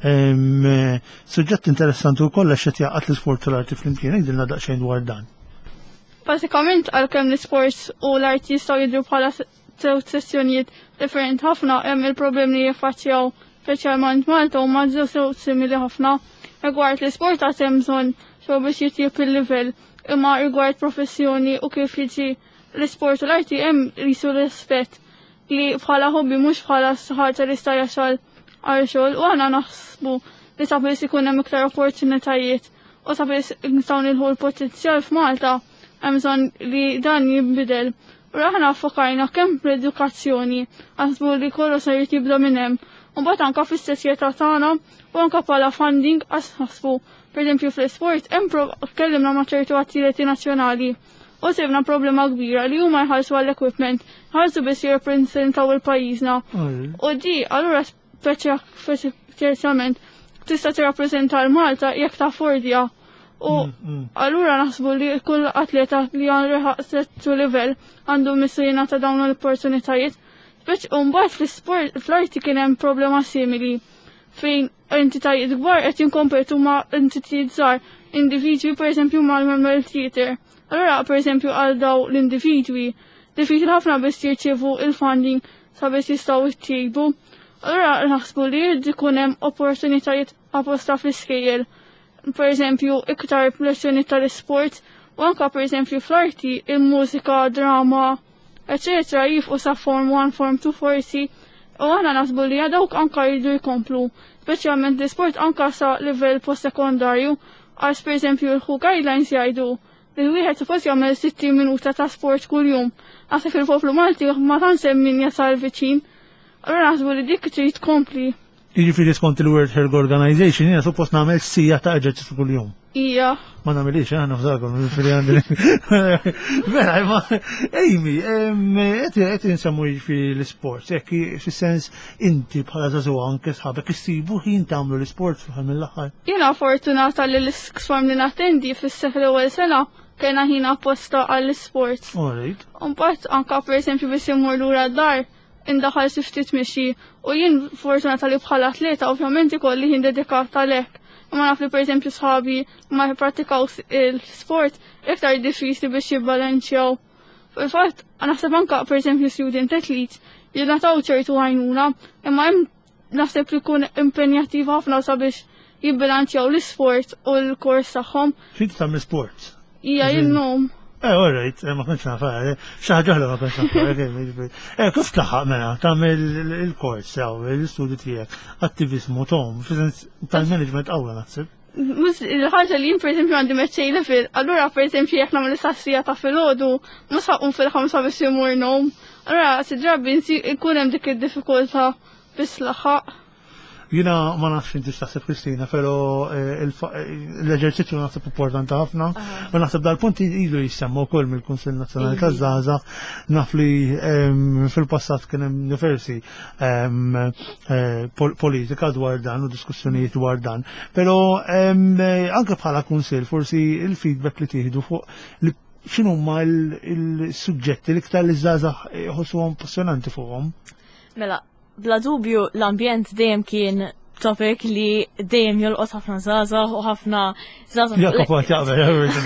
Suġġett interessanti u kollha x'qed jaqgħad l-isport u l-arti flimkien, ngħidilna daqsxejn dwar dan. Basikament għalkemm l-isports u l-arti jistgħu jidhru bħala sessjonijiet differenti ħafna, hemm il-problemi li jiffaċċjaw speċjalment Malta u ma ġew simili ħafna. Rigward l-isport għad hemm bżonn xo biex jitjib il-level, imma rigward professjoni u kif jiġi l-sport u l-arti hemm risu l-rispett li bħala hobby mhux bħala ħaġa li sta jaxal għal xogħol u aħna naħsbu li sabiex ikun hemm iktar opportunitajiet u sabiex nistgħu nilħu l-potenzjal f'Malta hemm bżonn li dan jinbidel. U aħna ffokajna kemm bl-edukazzjoni għasbu li kollu se jibda minn hemm. U mbagħad anke fis-sessjeta tagħna u anke bħala funding għasbu. Per esempio fl-sport, hemm tkellimna ma' ċertu atleti nazzjonali u sibna problema kbira li huma jħallsu għall-equipment, ħallsu biss jirrappreżentaw il-pajjiżna. U di, allura speċjalment tista' tirrappreżenta l-Malta jekk taffordja. U allura naħsbu li kull atleta li għandu settu livell għandu missujina ta' dawn l-opportunitajiet. Speċ u mbagħad fl-sport fl-arti kien hemm problema simili fejn entitajiet kbar qed jinkompetu ma' entitajiet żgħar, individwi pereżempju mal-Memorial Theatre. Allura pereżempju għal daw l-individwi diffiċli ħafna biex jirċievu il-funding sabiex jistgħu jittiebu. Allura naħsbu li jrid ikun hemm opportunitajiet apposta fl-iskejjel. Pereżempju iktar lezzjoni tal-isport u anke pereżempju fl-arti, il-mużika, drama, eċetera jifqu sa form one, form two forsi. U għana nasbu li għadawk anka jridu jkomplu, speċjalment l-sport anka sa livell post-sekondarju, għas per esempio l-ħu guidelines jgħidu li wieħed suppost jagħmel sittin minuta ta' sport kuljum. Għasa fil-poplu Malti ma tantx min jasal viċin. Allura naħsbu li dik trid tkompli. Jiġifieri skont il-World Health Organization jiena suppost nagħmel sija ta' eġerċizzju kuljum. Ija. Ma nagħmilix aħna f'dakom, jiġifieri għandi. Vera, ma Ejmi, qed insemmu jiġifieri l-isport, jekk fis-sens inti bħala żagħżugħ anke sħabek issibu ħin tagħmlu l-isport fl mill-aħħar. Jiena fortunata li l-isform li nattendi fis-seħħ l-ewwel sena kena ħin apposta għall-isport. Alright. Mbagħad anke pereżempju biex immur lura d-dar indaħal si ftit mixi u jien fortunata li bħala atleta ovvjament ikolli ħin dedikat għalhekk. Ma naf li pereżempju sħabi ma jippratikaw il-sport iktar diffiċli biex jibbalanċjaw. Fil-fatt, naħseb anke pereżempju student athlete jingħataw ċertu għajnuna, imma hemm naħseb li jkun impenjattiv ħafna sabiex jibbalanċjaw l-isport u l-kors tagħhom. X'inti tagħmel sport? Hija jinnhom. Eh, all right, ma kienx nafar, xaħġa ħla ma kienx nafar. Eh, kif tlaħħaq mela tagħmel il-kors sew, l-istudju tiegħek, attivizmu tom, tal-management qawwa naħseb. Il-ħaġa li jien pereżempju għandi meċċej level, allura pereżempju jekk nagħmel istassija ta' filgħodu, mhux ħaqhom fil-ħamsa biex imur nom. Allura si drabi nkun hemm dik id-diffikultà biex laħħaq. Jina ma nafx inti x'taħseb Kristina, però l-eġerċizzju naħseb importanti ħafna, u naħseb dal-punt ilu jissemma wkoll mill-Kunsill Nazzjonali taż-Żgħażagħ, naf li fil-passat kien hemm diversi politika dwar dan u diskussjonijiet dwar dan, però anke bħala kunsill forsi il-feedback li tieħdu fuq x'inhu huma l-suġġetti li iktar li żgħażagħ jħossuhom passjonanti fuqhom. Mela, bla dubju l-ambjent dejjem kien topic li dejjem jolqot ħafna żgħażagħ u ħafna żgħażagħ. Jakob għat jaqbel,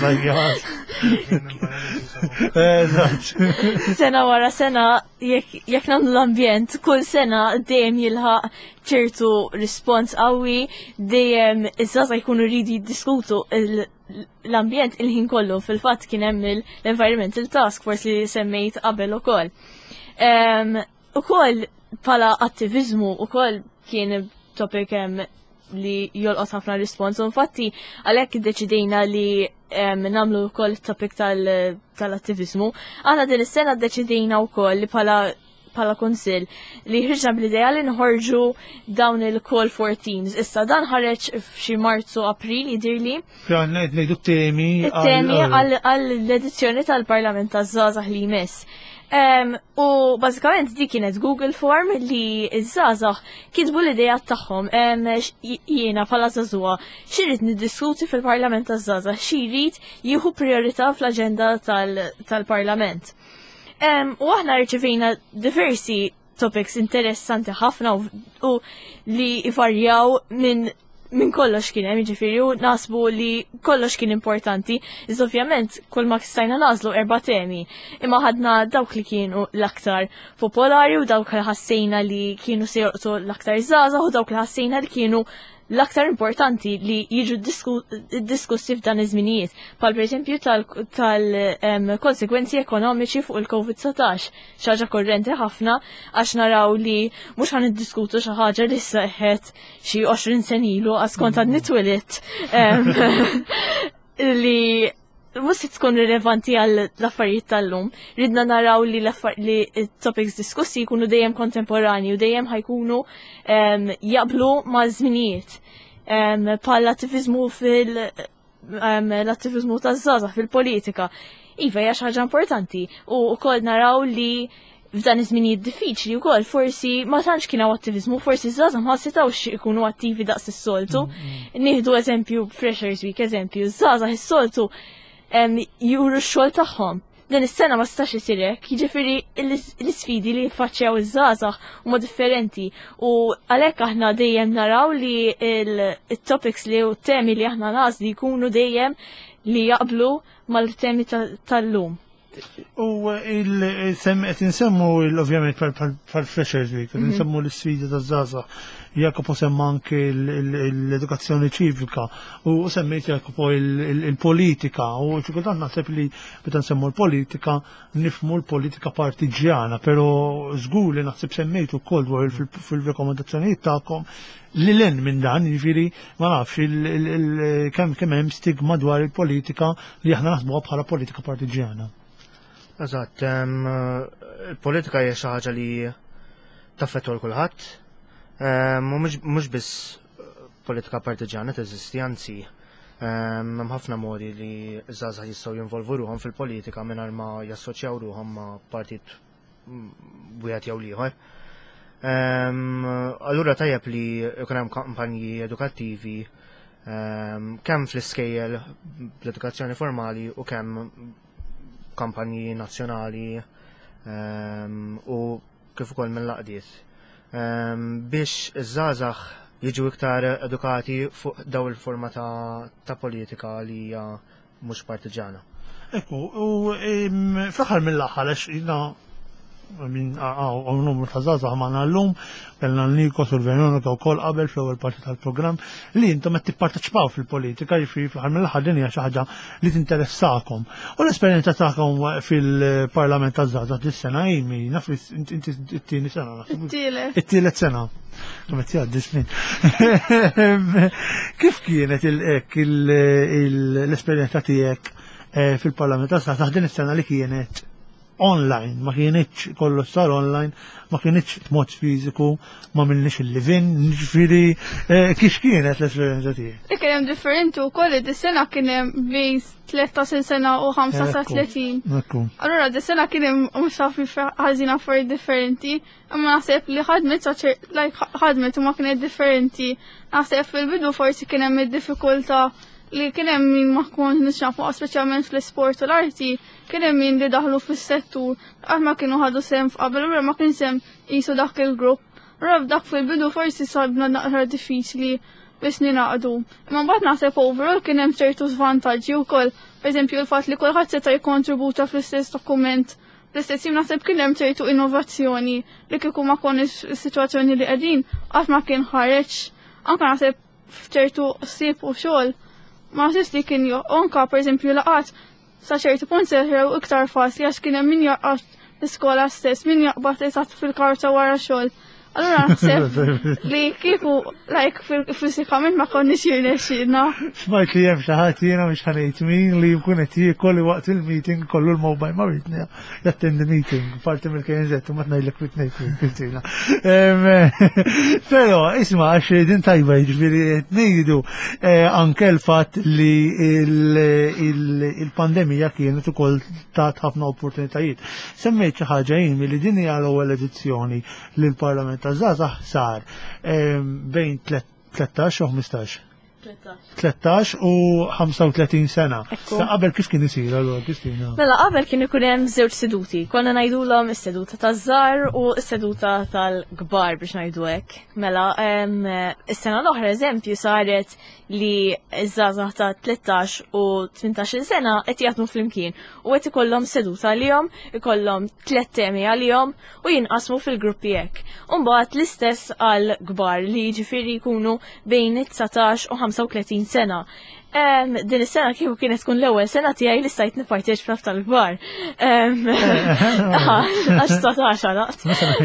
Sena wara sena, jekk nagħmlu l-ambjent, kull sena dejjem jilħaq ċertu rispons qawwi, dejjem iż-żgħażagħ jkunu rridu jiddiskutu l-ambjent il-ħin kollu. Fil-fatt kien hemm l-Environmental Task Force li semmejt qabel ukoll. Ukoll bħala attivizmu ukoll kien topic li jolqot ħafna rispons. Infatti għalhekk iddeċidejna li nagħmlu wkoll topic tal-attivizmu. Aħna din is-sena ddeċidejna wkoll li bħala bħala kunsill li ħriġna bl-idea li nħorġu dawn il-call for teams. Issa dan ħareġ f'xi Marzu April jidirli. Fjan ngħidu temi temi għall-edizzjoni tal-Parlament taż-żgħażagħ li jmiss. Um, u bażikament di kienet Google Form li iż-żgħażagħ kitbu l-idea tagħhom um, jiena bħala żagħżugħa x'irid niddiskuti fil-Parlament taż-żgħażagħ, x'irid jieħu priorità fl-aġenda tal-Parlament. Um, u aħna rċevejna diversi topics interessanti ħafna u, u li varjaw minn min kollox kien hemm, jiġifieri u nasbu li kollox kien importanti. Iżda ovvjament kull ma stajna nażlu erba' temi. Imma ħadna dawk li kienu l-aktar popolari u dawk li ħassejna li kienu se jorqtu l-aktar żgħażagħ u dawk li ħassejna li kienu l-aktar importanti li jiġu diskussi f'dan iż-żminijiet, bħal pereżempju tal-konsekwenzi ekonomiċi fuq il-COVID setax, xaġa korrenti ħafna għax naraw li mhux ħan iddiskutu xi ħaġa li seħħet xi għoxrin sen ilu għaskont għad nitwilet li mhux tkun rilevanti għall affarijiet tal-lum. Ridna naraw li l-topics diskussi jkunu dejjem kontemporani u dejjem ħajkunu jaqblu ma' żminijiet. Bħal l-attivizmu fil-attivizmu taż-żgħażagħ fil-politika. Iva hija xi ħaġa importanti u wkoll naraw li f'dan iż-żminijiet diffiċli wkoll forsi ma tantx kien hawn attivizmu, forsi żgħażagħ ma setgħux ikunu attivi daqs is-soltu. Nieħdu eżempju Freshers Week, eżempju, żgħażagħ is-soltu juru x-xogħol tagħhom. Din is-sena ma stax isir hekk, jiġifieri l-isfidi li jiffaċċjaw iż-żgħażagħ huma differenti u għalhekk aħna dejjem naraw li il-topics li u temi li aħna nażli jkunu dejjem li jaqblu mal-temi tal-lum. U il-semmet insemmu ovvjament pal-Freshers Week, insemmu l-sfidi taż-żgħażagħ, Jakopo semma anke l-edukazzjoni ċivika u semmejt Jakopo il-politika u ċikultant naħseb li meta nsemmu l-politika nifmu l-politika partiġjana, pero żgur li naħseb semmejtu wkoll dwar fil-rekomendazzjonijiet tagħkom li l-en minn dan, jiġifieri ma nafx kemm kemm hemm stigma dwar il-politika li aħna naħsbuha bħala politika partiġjana. Eżatt, il-politika hija xi ħaġa li taffettwa l kulħadd. Mhux biss politika partiġjana teżisti, anzi hemm ħafna modi li żgħażagħ jistgħu jinvolvu ruhom fil-politika mingħajr ma jassoċjaw ruhom ma' partit wieħed jew ieħor. Allura tajjeb li jkun hemm kampanji edukattivi kemm fl-iskejjel bl-edukazzjoni formali u kemm kampanji nazzjonali u kif ukoll mill-laqdiet. Biex iż-żgħażagħ jiġu iktar edukati fuq daw il-forma ta' politika li hija mhux partiġjana. Ekku, u fl-aħħar mill-aħħar għax jiena min għaw numru ta' żgħażagħ magħna llum, kellna l-Nikos u l-Veronika wkoll qabel fl-ewwel parti tal-programm li intom qed tipparteċipaw fil-politika, jiġifieri fl-aħħar mill-aħħar din hija xi ħaġa li tinteressakom. U l-esperjenza tagħkom fil-Parlament taż-żgħażagħ dis-sena Amy, naf li inti t-tieni sena. It-tielet. It-tielet sena. Kemm qed jgħaddi snin. Kif kienet l-esperjenza tiegħek fil-Parlament taż-żgħażagħ din is-sena li kienet online, ma kienitx kollu sar online, ma kienitx mod fiżiku, ma minnix il-livin, ġifieri kif kienet l-esperjenza tiegħek? Kien hemm differenti wkoll dis-sena kien hemm bejn tlettax-il sena u ħamsa sa tletin. Allura dis-sena kien hemm mhux ħafna ħażin affarijiet differenti, imma naħseb li ħadmet ħadmet u ma kienet differenti. Naħseb fil-bidu forsi kien hemm id-diffikultà li kien hemm min ma konniex nafu speċjalment fl-isport u l-arti, kien hemm min li daħlu fis-settur, qatt ma kienu ħadu sem f'qabel, ura ma kien sem qisu dak il-grupp. Rab dak fil-bidu forsi sabna naqra diffiċli biex ninaqdu. Imma mbagħad naħseb overall kien hemm ċertu żvantaġġi wkoll. Pereżempju l-fatt li kulħadd seta' jikkontributa fl-istess dokument. L-istess jim naħseb kien hemm ċertu innovazzjoni li kieku ma konniex is-sitwazzjoni li qegħdin qatt ma kien ħareġ. Anke naħseb f'ċertu ħsieb u xogħol ma naħsibx li kien anke pereżempju laqat sa ċertu punt seħrew iktar faċli għax kien hemm min jaqgħod l-iskola stess, min jaqbad eżatt fil-karta wara xogħol. Allora naħseb li kieku like fisikament ma konniex jirnexxina. Smajt li hemm xi ħadd jiena mhux ħanejt min li jkun qed jiekol waqt il-meeting kollu l-mobile ma ridni jattendi meeting parti mill-K N Z u ma tngħidlek fit ngħid Kristina. Però isma' għax din tajba jiġifieri qed ngħidu anke l-fatt li il-pandemija kienet ukoll tat ħafna opportunitajiet. Semmejt xi ħaġa jien li din hija l-ewwel edizzjoni li l-Parlament ta' Żgħażagħ sar bejn tlettax u ħmistax. tlettax u ħamsa u tletin sena. Sa qabel kif kien isir allura Kristina? Mela qabel kien ikun hemm żewġ seduti. Konna ngħidulhom is-seduta taż-żgħar u s-seduta tal-kbar biex ngħidu hekk. Mela is-sena l-oħra eżempju saret li ż-żgħażagħ ta' tlettax u tmintax-il sena qed jaħdmu flimkien u qed ikollhom seduta għalihom, ikollhom tliet temi għalihom u jinqasmu fil-gruppi hekk. U mbagħad l-istess għal kbar li jiġifieri jkunu bejn it-tisatax u ħamsa u tletin sena. Din is-sena kieku kienet tkun l-ewwel sena tiegħi li stajt nipparteċipa tal-kbar. Għax satax għalaqt.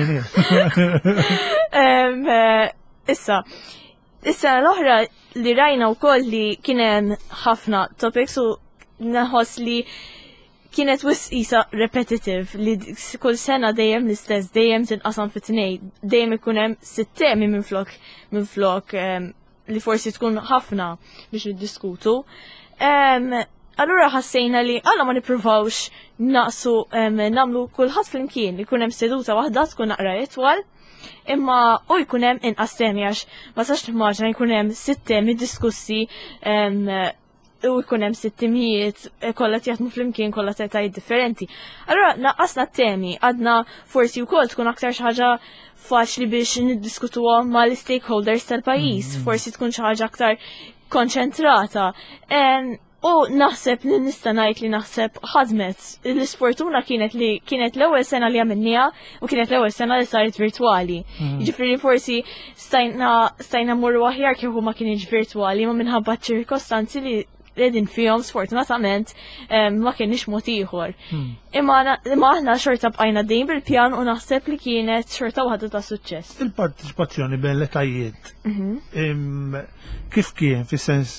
Issa, issa l-oħra li rajna wkoll li kien hemm ħafna topics u naħoss li kienet wis isa repetitive li kull sena dejjem l-istess, dejjem tinqasam fit-tnejn, dejjem ikun hemm sitt temi minn flok minn flok li forsi tkun ħafna biex niddiskutu. Allura ħassejna li għalla ma nippruvawx naqsu namlu kulħadd flimkien li jkun hemm seduta waħda tkun naqra itwal, imma u jkun hemm inqas temi għax ma sax timmaġna jkun hemm sitt temi diskussi u jkun hemm sitt timijiet kollha jaħdmu flimkien kollha tetajiet differenti. Allura naqqasna t-temi għadna forsi wkoll tkun aktar xi ħaġa faċli biex niddiskutuhom mal-stakeholders tal-pajjiż, forsi tkun xi ħaġa aktar konċentrata. U naħseb li nista' ngħid li naħseb ħadmet. L-isfortuna kienet li kienet l-ewwel sena li għamilniha u kienet l-ewwel sena li saret virtwali. Jiġifieri forsi stajna stajna mmorru aħjar kieku ma kienx virtwali ma minħabba ċirkostanzi li qegħdin fihom sfortunatament ma kienx mod ieħor. Imma aħna xorta bqajna dejjem bil-pjan u naħseb li kienet xorta waħda ta' suċċess. Il-partiċipazzjoni bejn l-etajiet kif kien fis-sens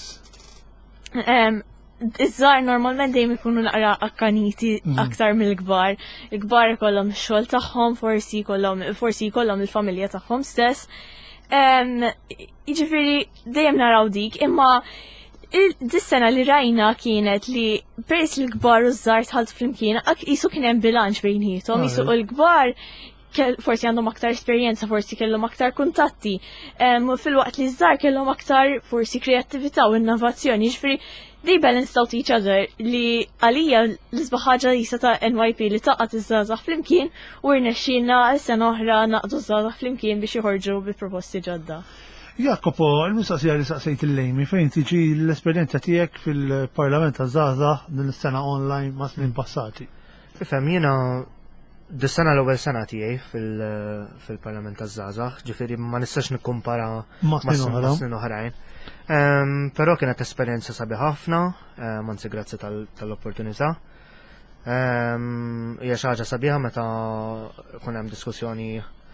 Iż-żgħar normalment dejjem ikunu naqra akkaniti aktar mill-kbar. Il-kbar ikollhom ix-xogħol tagħhom, forsi jkollhom forsi jkollhom il-familja tagħhom stess. Jiġifieri dejjem naraw dik, imma dis-sena li rajna kienet li peress li l-kbar u ż-żgħar tħaltu flimkien, qisu kien hemm bilanċ bejniethom, qisu l-kbar forsi għandhom aktar esperjenza, forsi kellhom aktar kuntatti, fil-waqt li żgħar kellhom aktar forsi kreattività u innovazzjoni, jiġifieri they balanced out each other li għalija l-isbaħ ħaġa jisa ta' N Y P li taqgħet iż-żgħażagħ flimkien u rnexxielna s-sena oħra naqdu żgħażagħ flimkien biex joħorġu bi proposti ġodda. Jakopo, il-mistoqsija li saqsejt il-lejmi fejn tiġi l-esperjenza tiegħek fil-Parlament taż-żgħażagħ din is-sena online ma' snin passati. Ifhem jiena dis-sena l-ewwel sena tiegħi fil-Parlament taż-żgħażagħ, ġifieri ma nistax nikkumpara ma' snin oħrajn. Però kienet esperjenza sabiħ ħafna, anzi grazzi tal-opportunità. Hija xi ħaġa sabiħa meta kun hemm diskussjoni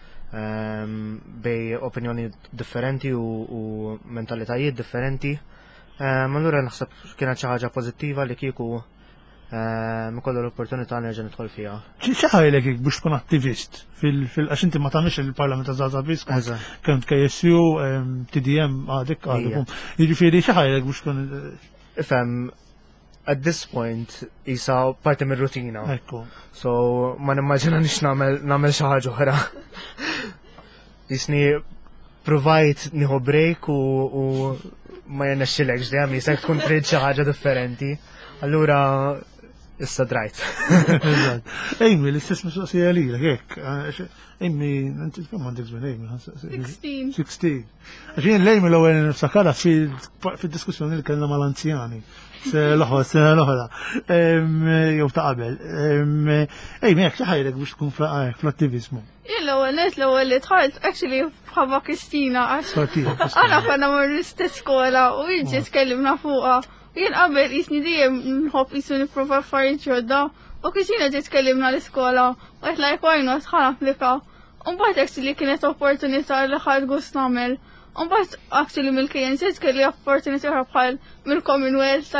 bej opinjoni differenti u mentalitajiet differenti. Allura naħseb kienet xi ħaġa pożittiva li kieku mikollu l-opportunità nerġa' nidħol fiha. Xi ħajlek biex tkun attivist fil-għax inti ma tagħmilx il-Parlament taż-żgħażagħ biss, kemm K S U, T D M għadek għadhom. Jiġifieri xi ħajlek biex tkun ifhem at this point isa parti mir-rutina. Ekku. So ma nimmaġina nix nagħmel xi ħaġa oħra. Jisni provajt nieħu break u ma jirnexxilekx dejjem jisek tkun trid xi ħaġa differenti. Allura Issa drajt. Amy, l-istess mistoqsija li l-għek. Amy, inti kemm għandek żmien Amy? sixteen. sixteen. Għaxin l-Amy l-ewwel nifsakarha fid-diskussjoni li kellna mal-anzjani. L-oħra, l-oħra. Jew ta' qabel. Amy, jekk ħajrek biex tkun fl-attivizmu. Il-ewwel net l-ewwel li tħalt actually bħabba Kristina għax. Għana konna mor l-istess skola u jiġi tkellimna fuqha. Jien qabel jisni dijem nħobb jisu niprofa affarijiet ġodda u Kristina ġiet tkellimna l-iskola u qed like why not ħan applika. Mbagħad actually kienet opportunità li ħadd gost nagħmel. Mbagħad actually mill-kien ġiet kelli opportunità bħal mill-Commonwealth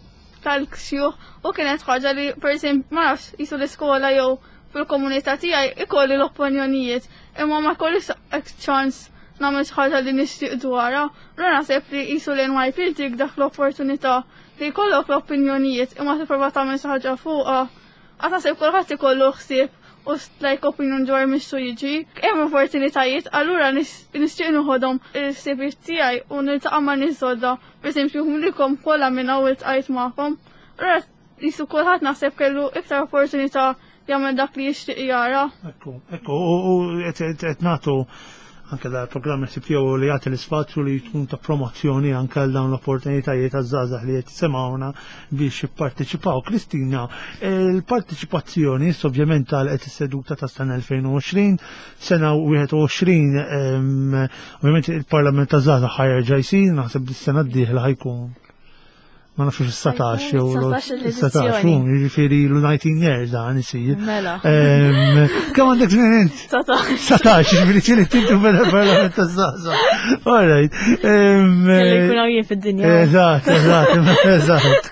tal-ksjuħ u kienet ħaġa li pereżempju ma nafx jisu l-iskola jew fil-komunità tiegħi ikolli l-opinjonijiet imma ma kollix ċans namel xaħġa li nixtieq dwarha, rana naħseb li qisu l-N Y P dik dak l-opportunità li jkollok l-opinjonijiet imma tipprova tagħmel xi ħaġa fuqha. Għad naħseb kulħadd ikollu ħsieb u like opinjon dwar mixtu jiġi. Hemm opportunitajiet, allura nixtieq nieħodhom il-ħsieb tiegħi u niltaqa' ma' nies ġodda, pereżempju humlikom kollha minn hawn iltqajt magħhom. Rara qisu kulħadd naħseb kellu iktar opportunità jagħmel dak li jixtieq jara. Ekku, ekku, u qed nagħtu anke da programm tiegħu li jagħti l-ispazju li tkun ta' promozzjoni anke għal dawn l-opportunitajiet għaż-żgħażagħ li qed jisimgħuna biex jipparteċipaw. Kristina, il-parteċipazzjoni ovvjament għal qed is-seduta ta' sena elfejn u għoxrin, sena wieħed u għoxrin ovvjament il-Parlament ta' żgħażagħ ħajrġa' jsir, naħseb dis-sena d-dieħla ħajkun ma nafx is-satax jew is-satax, jiġifieri l-nineteen years dan isir. Mela. Kemm għandek żmien int? Satax. Satax, jiġifieri ċili tintu mill-Parlament taż-żgħażagħ. All right. Kelli jkun hawn jien fid-dinja. Eżatt, eżatt, eżatt.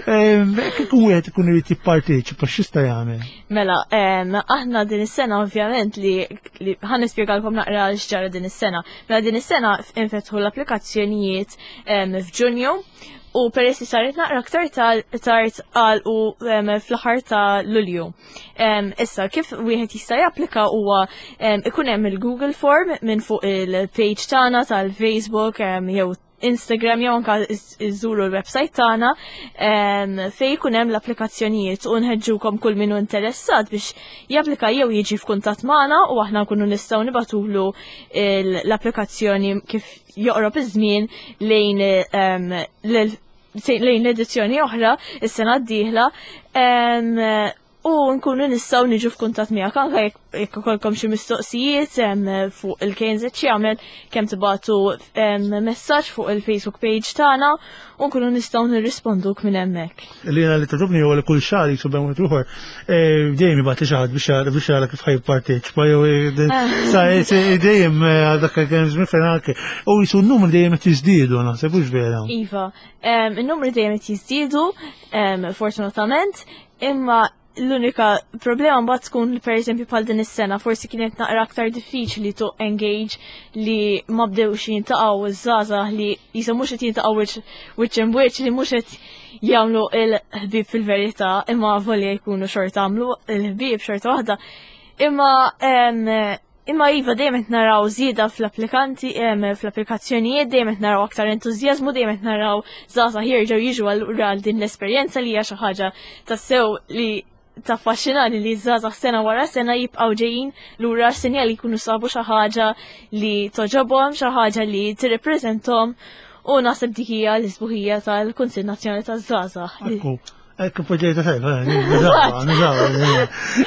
Kif wieħed ikun irid jipparteċipa x'jista' jagħmel? Mela, aħna din is-sena ovvjament li ħan nispjegalkom naqra x'ġara din is-sena. Mela din is-sena infetħu l-applikazzjonijiet f'Ġunju. U peressi saret naqra aktar tard għal u fl-aħħar ta' Lulju. Issa, kif wieħed jista' japplika huwa ikun hemm il-Google Form minn fuq il-page tagħna tal-Facebook jew Instagram jew anke iżuru l-website tagħna fejn ikun hemm l-applikazzjonijiet u nħeġġukom kull minnu interessat biex japplika jew jiġi f'kuntatt magħna u aħna nkunu nistgħu nibatulu l-applikazzjoni kif joqrob iż-żmien lejn lejn l-edizzjoni oħra is-sena d-dieħla u nkunu nistgħu niġu f'kuntatt miegħek anke jekk ikollkom xi mistoqsijiet fuq il-K N Z jagħmel kemm tibagħtu messaġġ fuq il-Facebook page tagħna u nkunu nistgħu nirrisponduk minn hemmhekk. Li jiena li tadobni huwa li kull xahar jiksub hemm ieħor dejjem ibagħti xi ħadd biex biex jara kif ħajjipparteċipa jew sa dejjem dak kemm żmien fejn anke u jisu n-numri dejjem qed jiżdiedu naħseb hux vera. Iva, in-numri dejjem qed jiżdiedu fortunatament imma l-unika problema mbagħad tkun pereżempju bħal din is-sena forsi kienet naqra aktar diffiċli to engage li ma bdewx jintaqgħu iż-żgħażagħ li jisu mhux qed jintaqgħu wiċċ in wiċċ li mhux qed jagħmlu l-ħbieb fil-verità imma volja jkunu xorta għamlu l-ħbieb xorta waħda. Imma imma iva dejjem qed naraw żieda fl-applikanti fl-applikazzjonijiet, dejjem qed naraw aktar entużjażmu, dejjem qed naraw żgħażagħ jerġgħu jiġu għal din l-esperjenza li hija xi ħaġa tassew li taffaxxinani li żgħażagħ sena wara sena jibqgħu ġejjin lura sinjali jkunu sabu xi ħaġa li toġobhom, xi ħaġa li tirrappreżenthom u naħseb dik hija l-isbuħija tal-Kunsill Nazzjonali taż-Żgħażagħ. Ekku poġġejta fejn, nizzawa, nizzawa.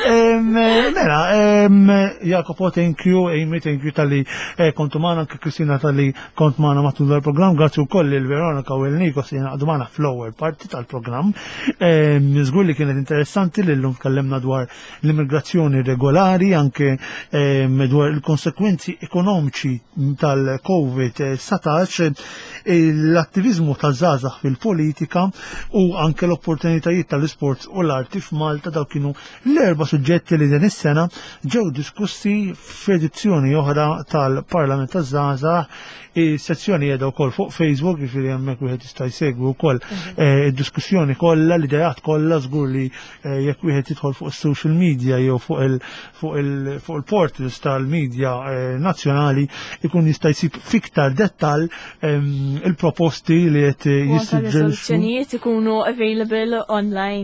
Mela, Jakopo, thank you, Amy, thank you tal-li kontu maħna, anke Kristina tal-li kont maħna matul dal-program, grazzi u koll il-Veronika u il-Nikos li għadu maħna fl-ewwel parti tal-program. Żgur li kienet interessanti li l-lum tkellemna dwar l-immigrazzjoni regolari, anke dwar il-konsekwenzi ekonomiċi tal-Covid satax, l-attivizmu tal-żgħażagħ fil-politika u anke l-opportunità tal-isports u l-arti f'Malta daw kienu l-erba' suġġetti li din is-sena ġew diskussi f'edizzjoni oħra tal-Parlament taż-Żgħażagħ. Is-sezzjoni qiegħda wkoll fuq Facebook, jiġifieri hemmhekk wieħed jista' jsegwi wkoll id-diskussjoni kollha, l-idejat kollha żgur li jekk wieħed jidħol fuq is-social media jew fuq il fuq il fuq il-portals tal-medja nazzjonali ikun jista' jsib fiktar dettall il-proposti li qed jissiġġelxu. Riżoluzzjonijiet ikunu available online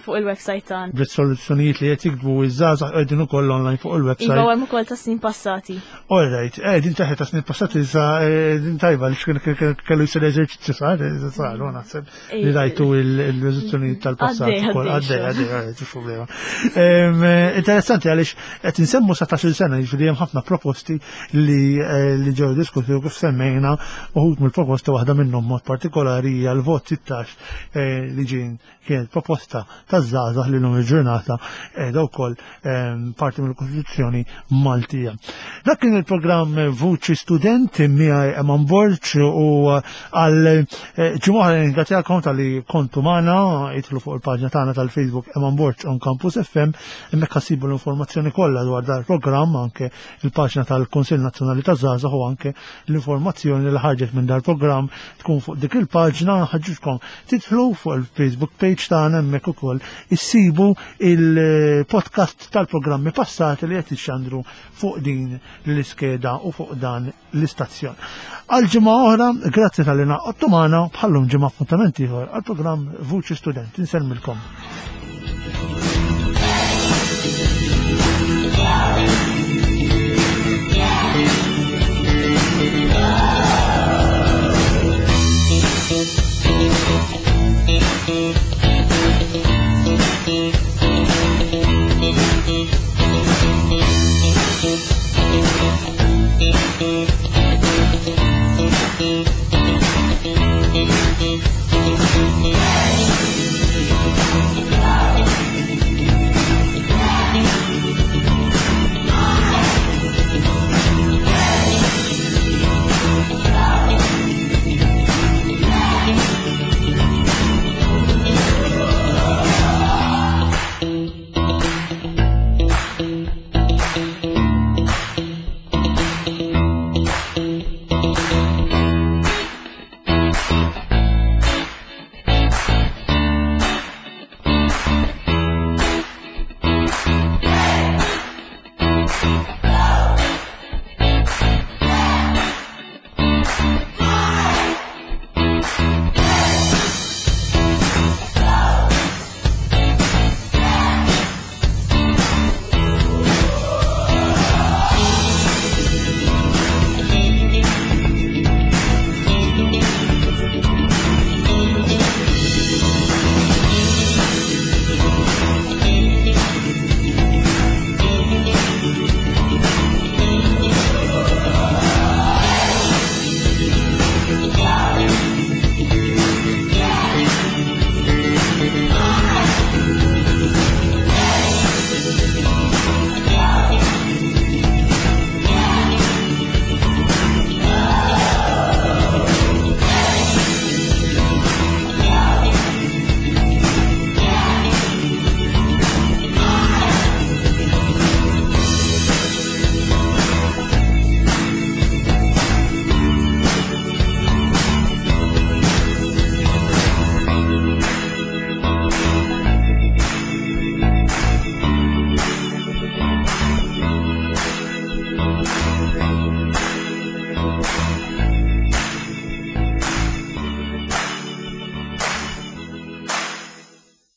fuq il-website tagħna. Bit-soluzzjonijiet li qed jiktbu iż-żgħażagħ qegħdin ukoll online fuq il-website. Iva hemm ukoll ta' snin passati. All right, eh din taħet ta' snin passati sa din tajba li kellu jsir eżerċizzju sar, sar, naħseb li rajtu il-riżoluzzjonijiet tal-passat ukoll għaddej għaddej għaddej problema. Interessanti għaliex qed insemmu satax-il sena jiġifieri hemm ħafna proposti li li ġew diskuti kif semmejna uħud mill-proposta waħda minnhom mod partikolari hija l-vot sittax li ġien kienet proposta taż-żgħażagħ li lum il-ġurnata qiegħda wkoll parti mill-Kostituzzjoni Maltija. Dak kien il-programm Vuċi Student miegħi Eman Borċ u għal ġimgħa ringrazzjakom tal-li kontu magħna jidħlu fuq il-paġna tagħna tal-Facebook Eman Borċ on Campus F M hemmhekk ħassibu l-informazzjoni kollha dwar dan il-programm anke il-paġna tal-Kunsill Nazzjonali taż-Żgħażagħ u anke l-informazzjoni li ħarġet minn dar programm tkun fuq dik il-paġna ħaġġitkom tidħlu fuq il-Facebook page tagħna hemmhekk ukoll issibu il-podcast tal-programmi passati li qed jixxandru fuq din l-iskeda u fuq dan l-istazzjon. Għal ġimgħa oħra, grazzi tal-li naqgħodtu magħna bħallum ġimgħa appuntamenti ieħor għall-programm Vuċi Student. Insellmilkom.